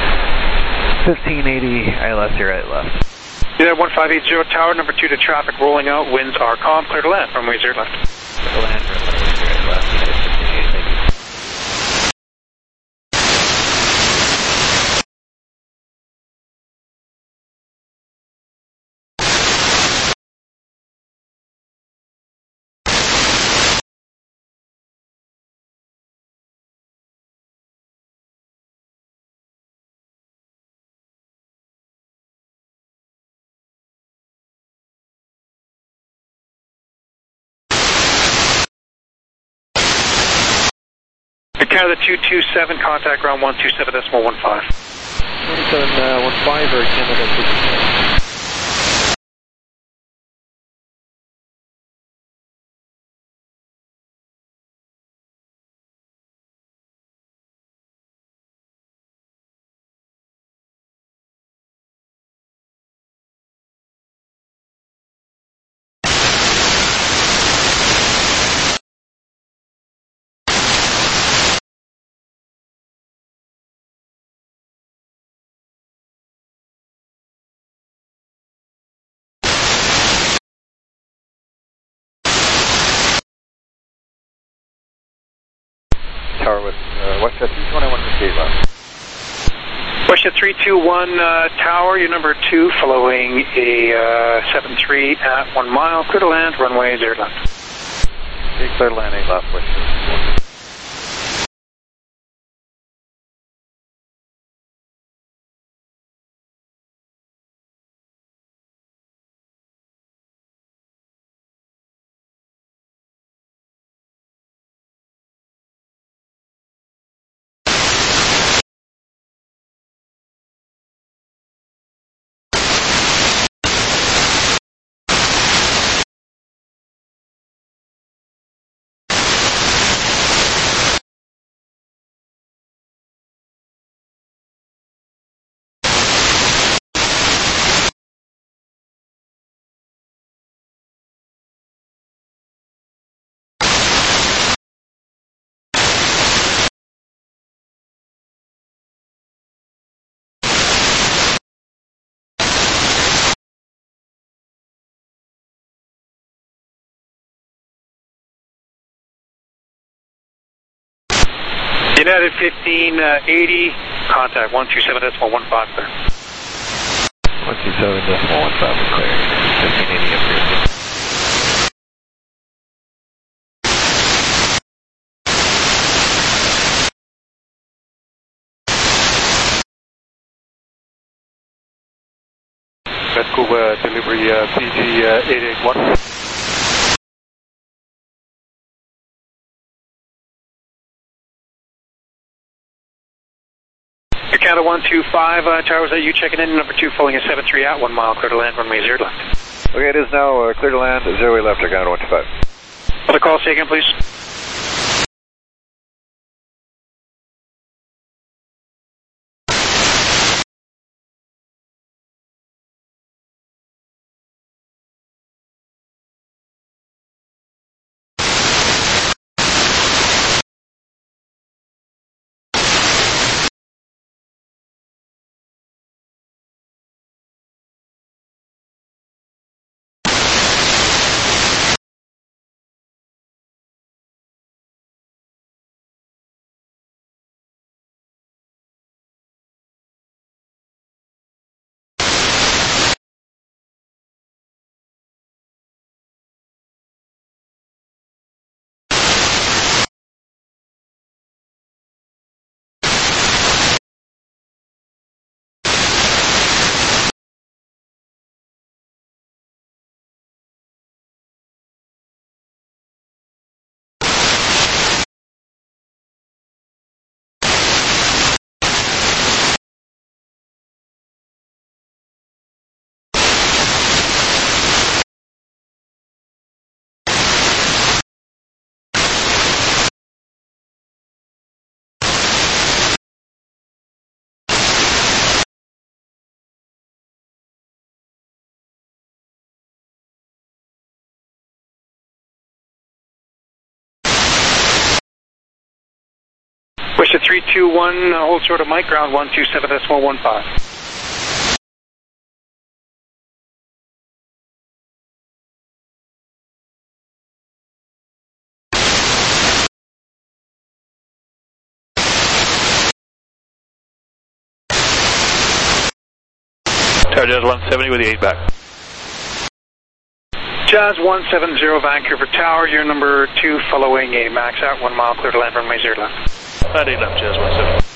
C: 1580, ILS 08 left.
H: United 1580 tower, number 2 to traffic rolling out, winds are calm, clear to land, runway 0 left.
C: Clear to land, runway 0 left, United 1580, thank you.
H: Canada 227, contact ground 127.15.
K: 2715 or Canada 227.
C: Tower with WestJet 321 receive left.
H: WestJet 321 tower, your number 2, following a 73 at 1 mile, clear to land, runway 0 left.
C: Okay, clear to landing left, WestJet.
H: United 1580, contact 127.15 clear.
C: 127.15 clear. 1580 approved.
K: Vancouver delivery PG 881.
H: Canada 125, tower, was that you checking in? Number 2, following a 73 at 1 mile, clear to land, runway 0 left.
C: Okay, it is now clear to land, 0 left, Canada 125.
H: Other call, say again, please. 321, hold short of Mike, ground 127.15.
Q: Tower Jazz 170 with the 8 back.
H: Jazz 170 Vancouver Tower, you're number 2 following a max out 1 mile clear to land runway 0 left.
Q: 8 left, Jazz 170.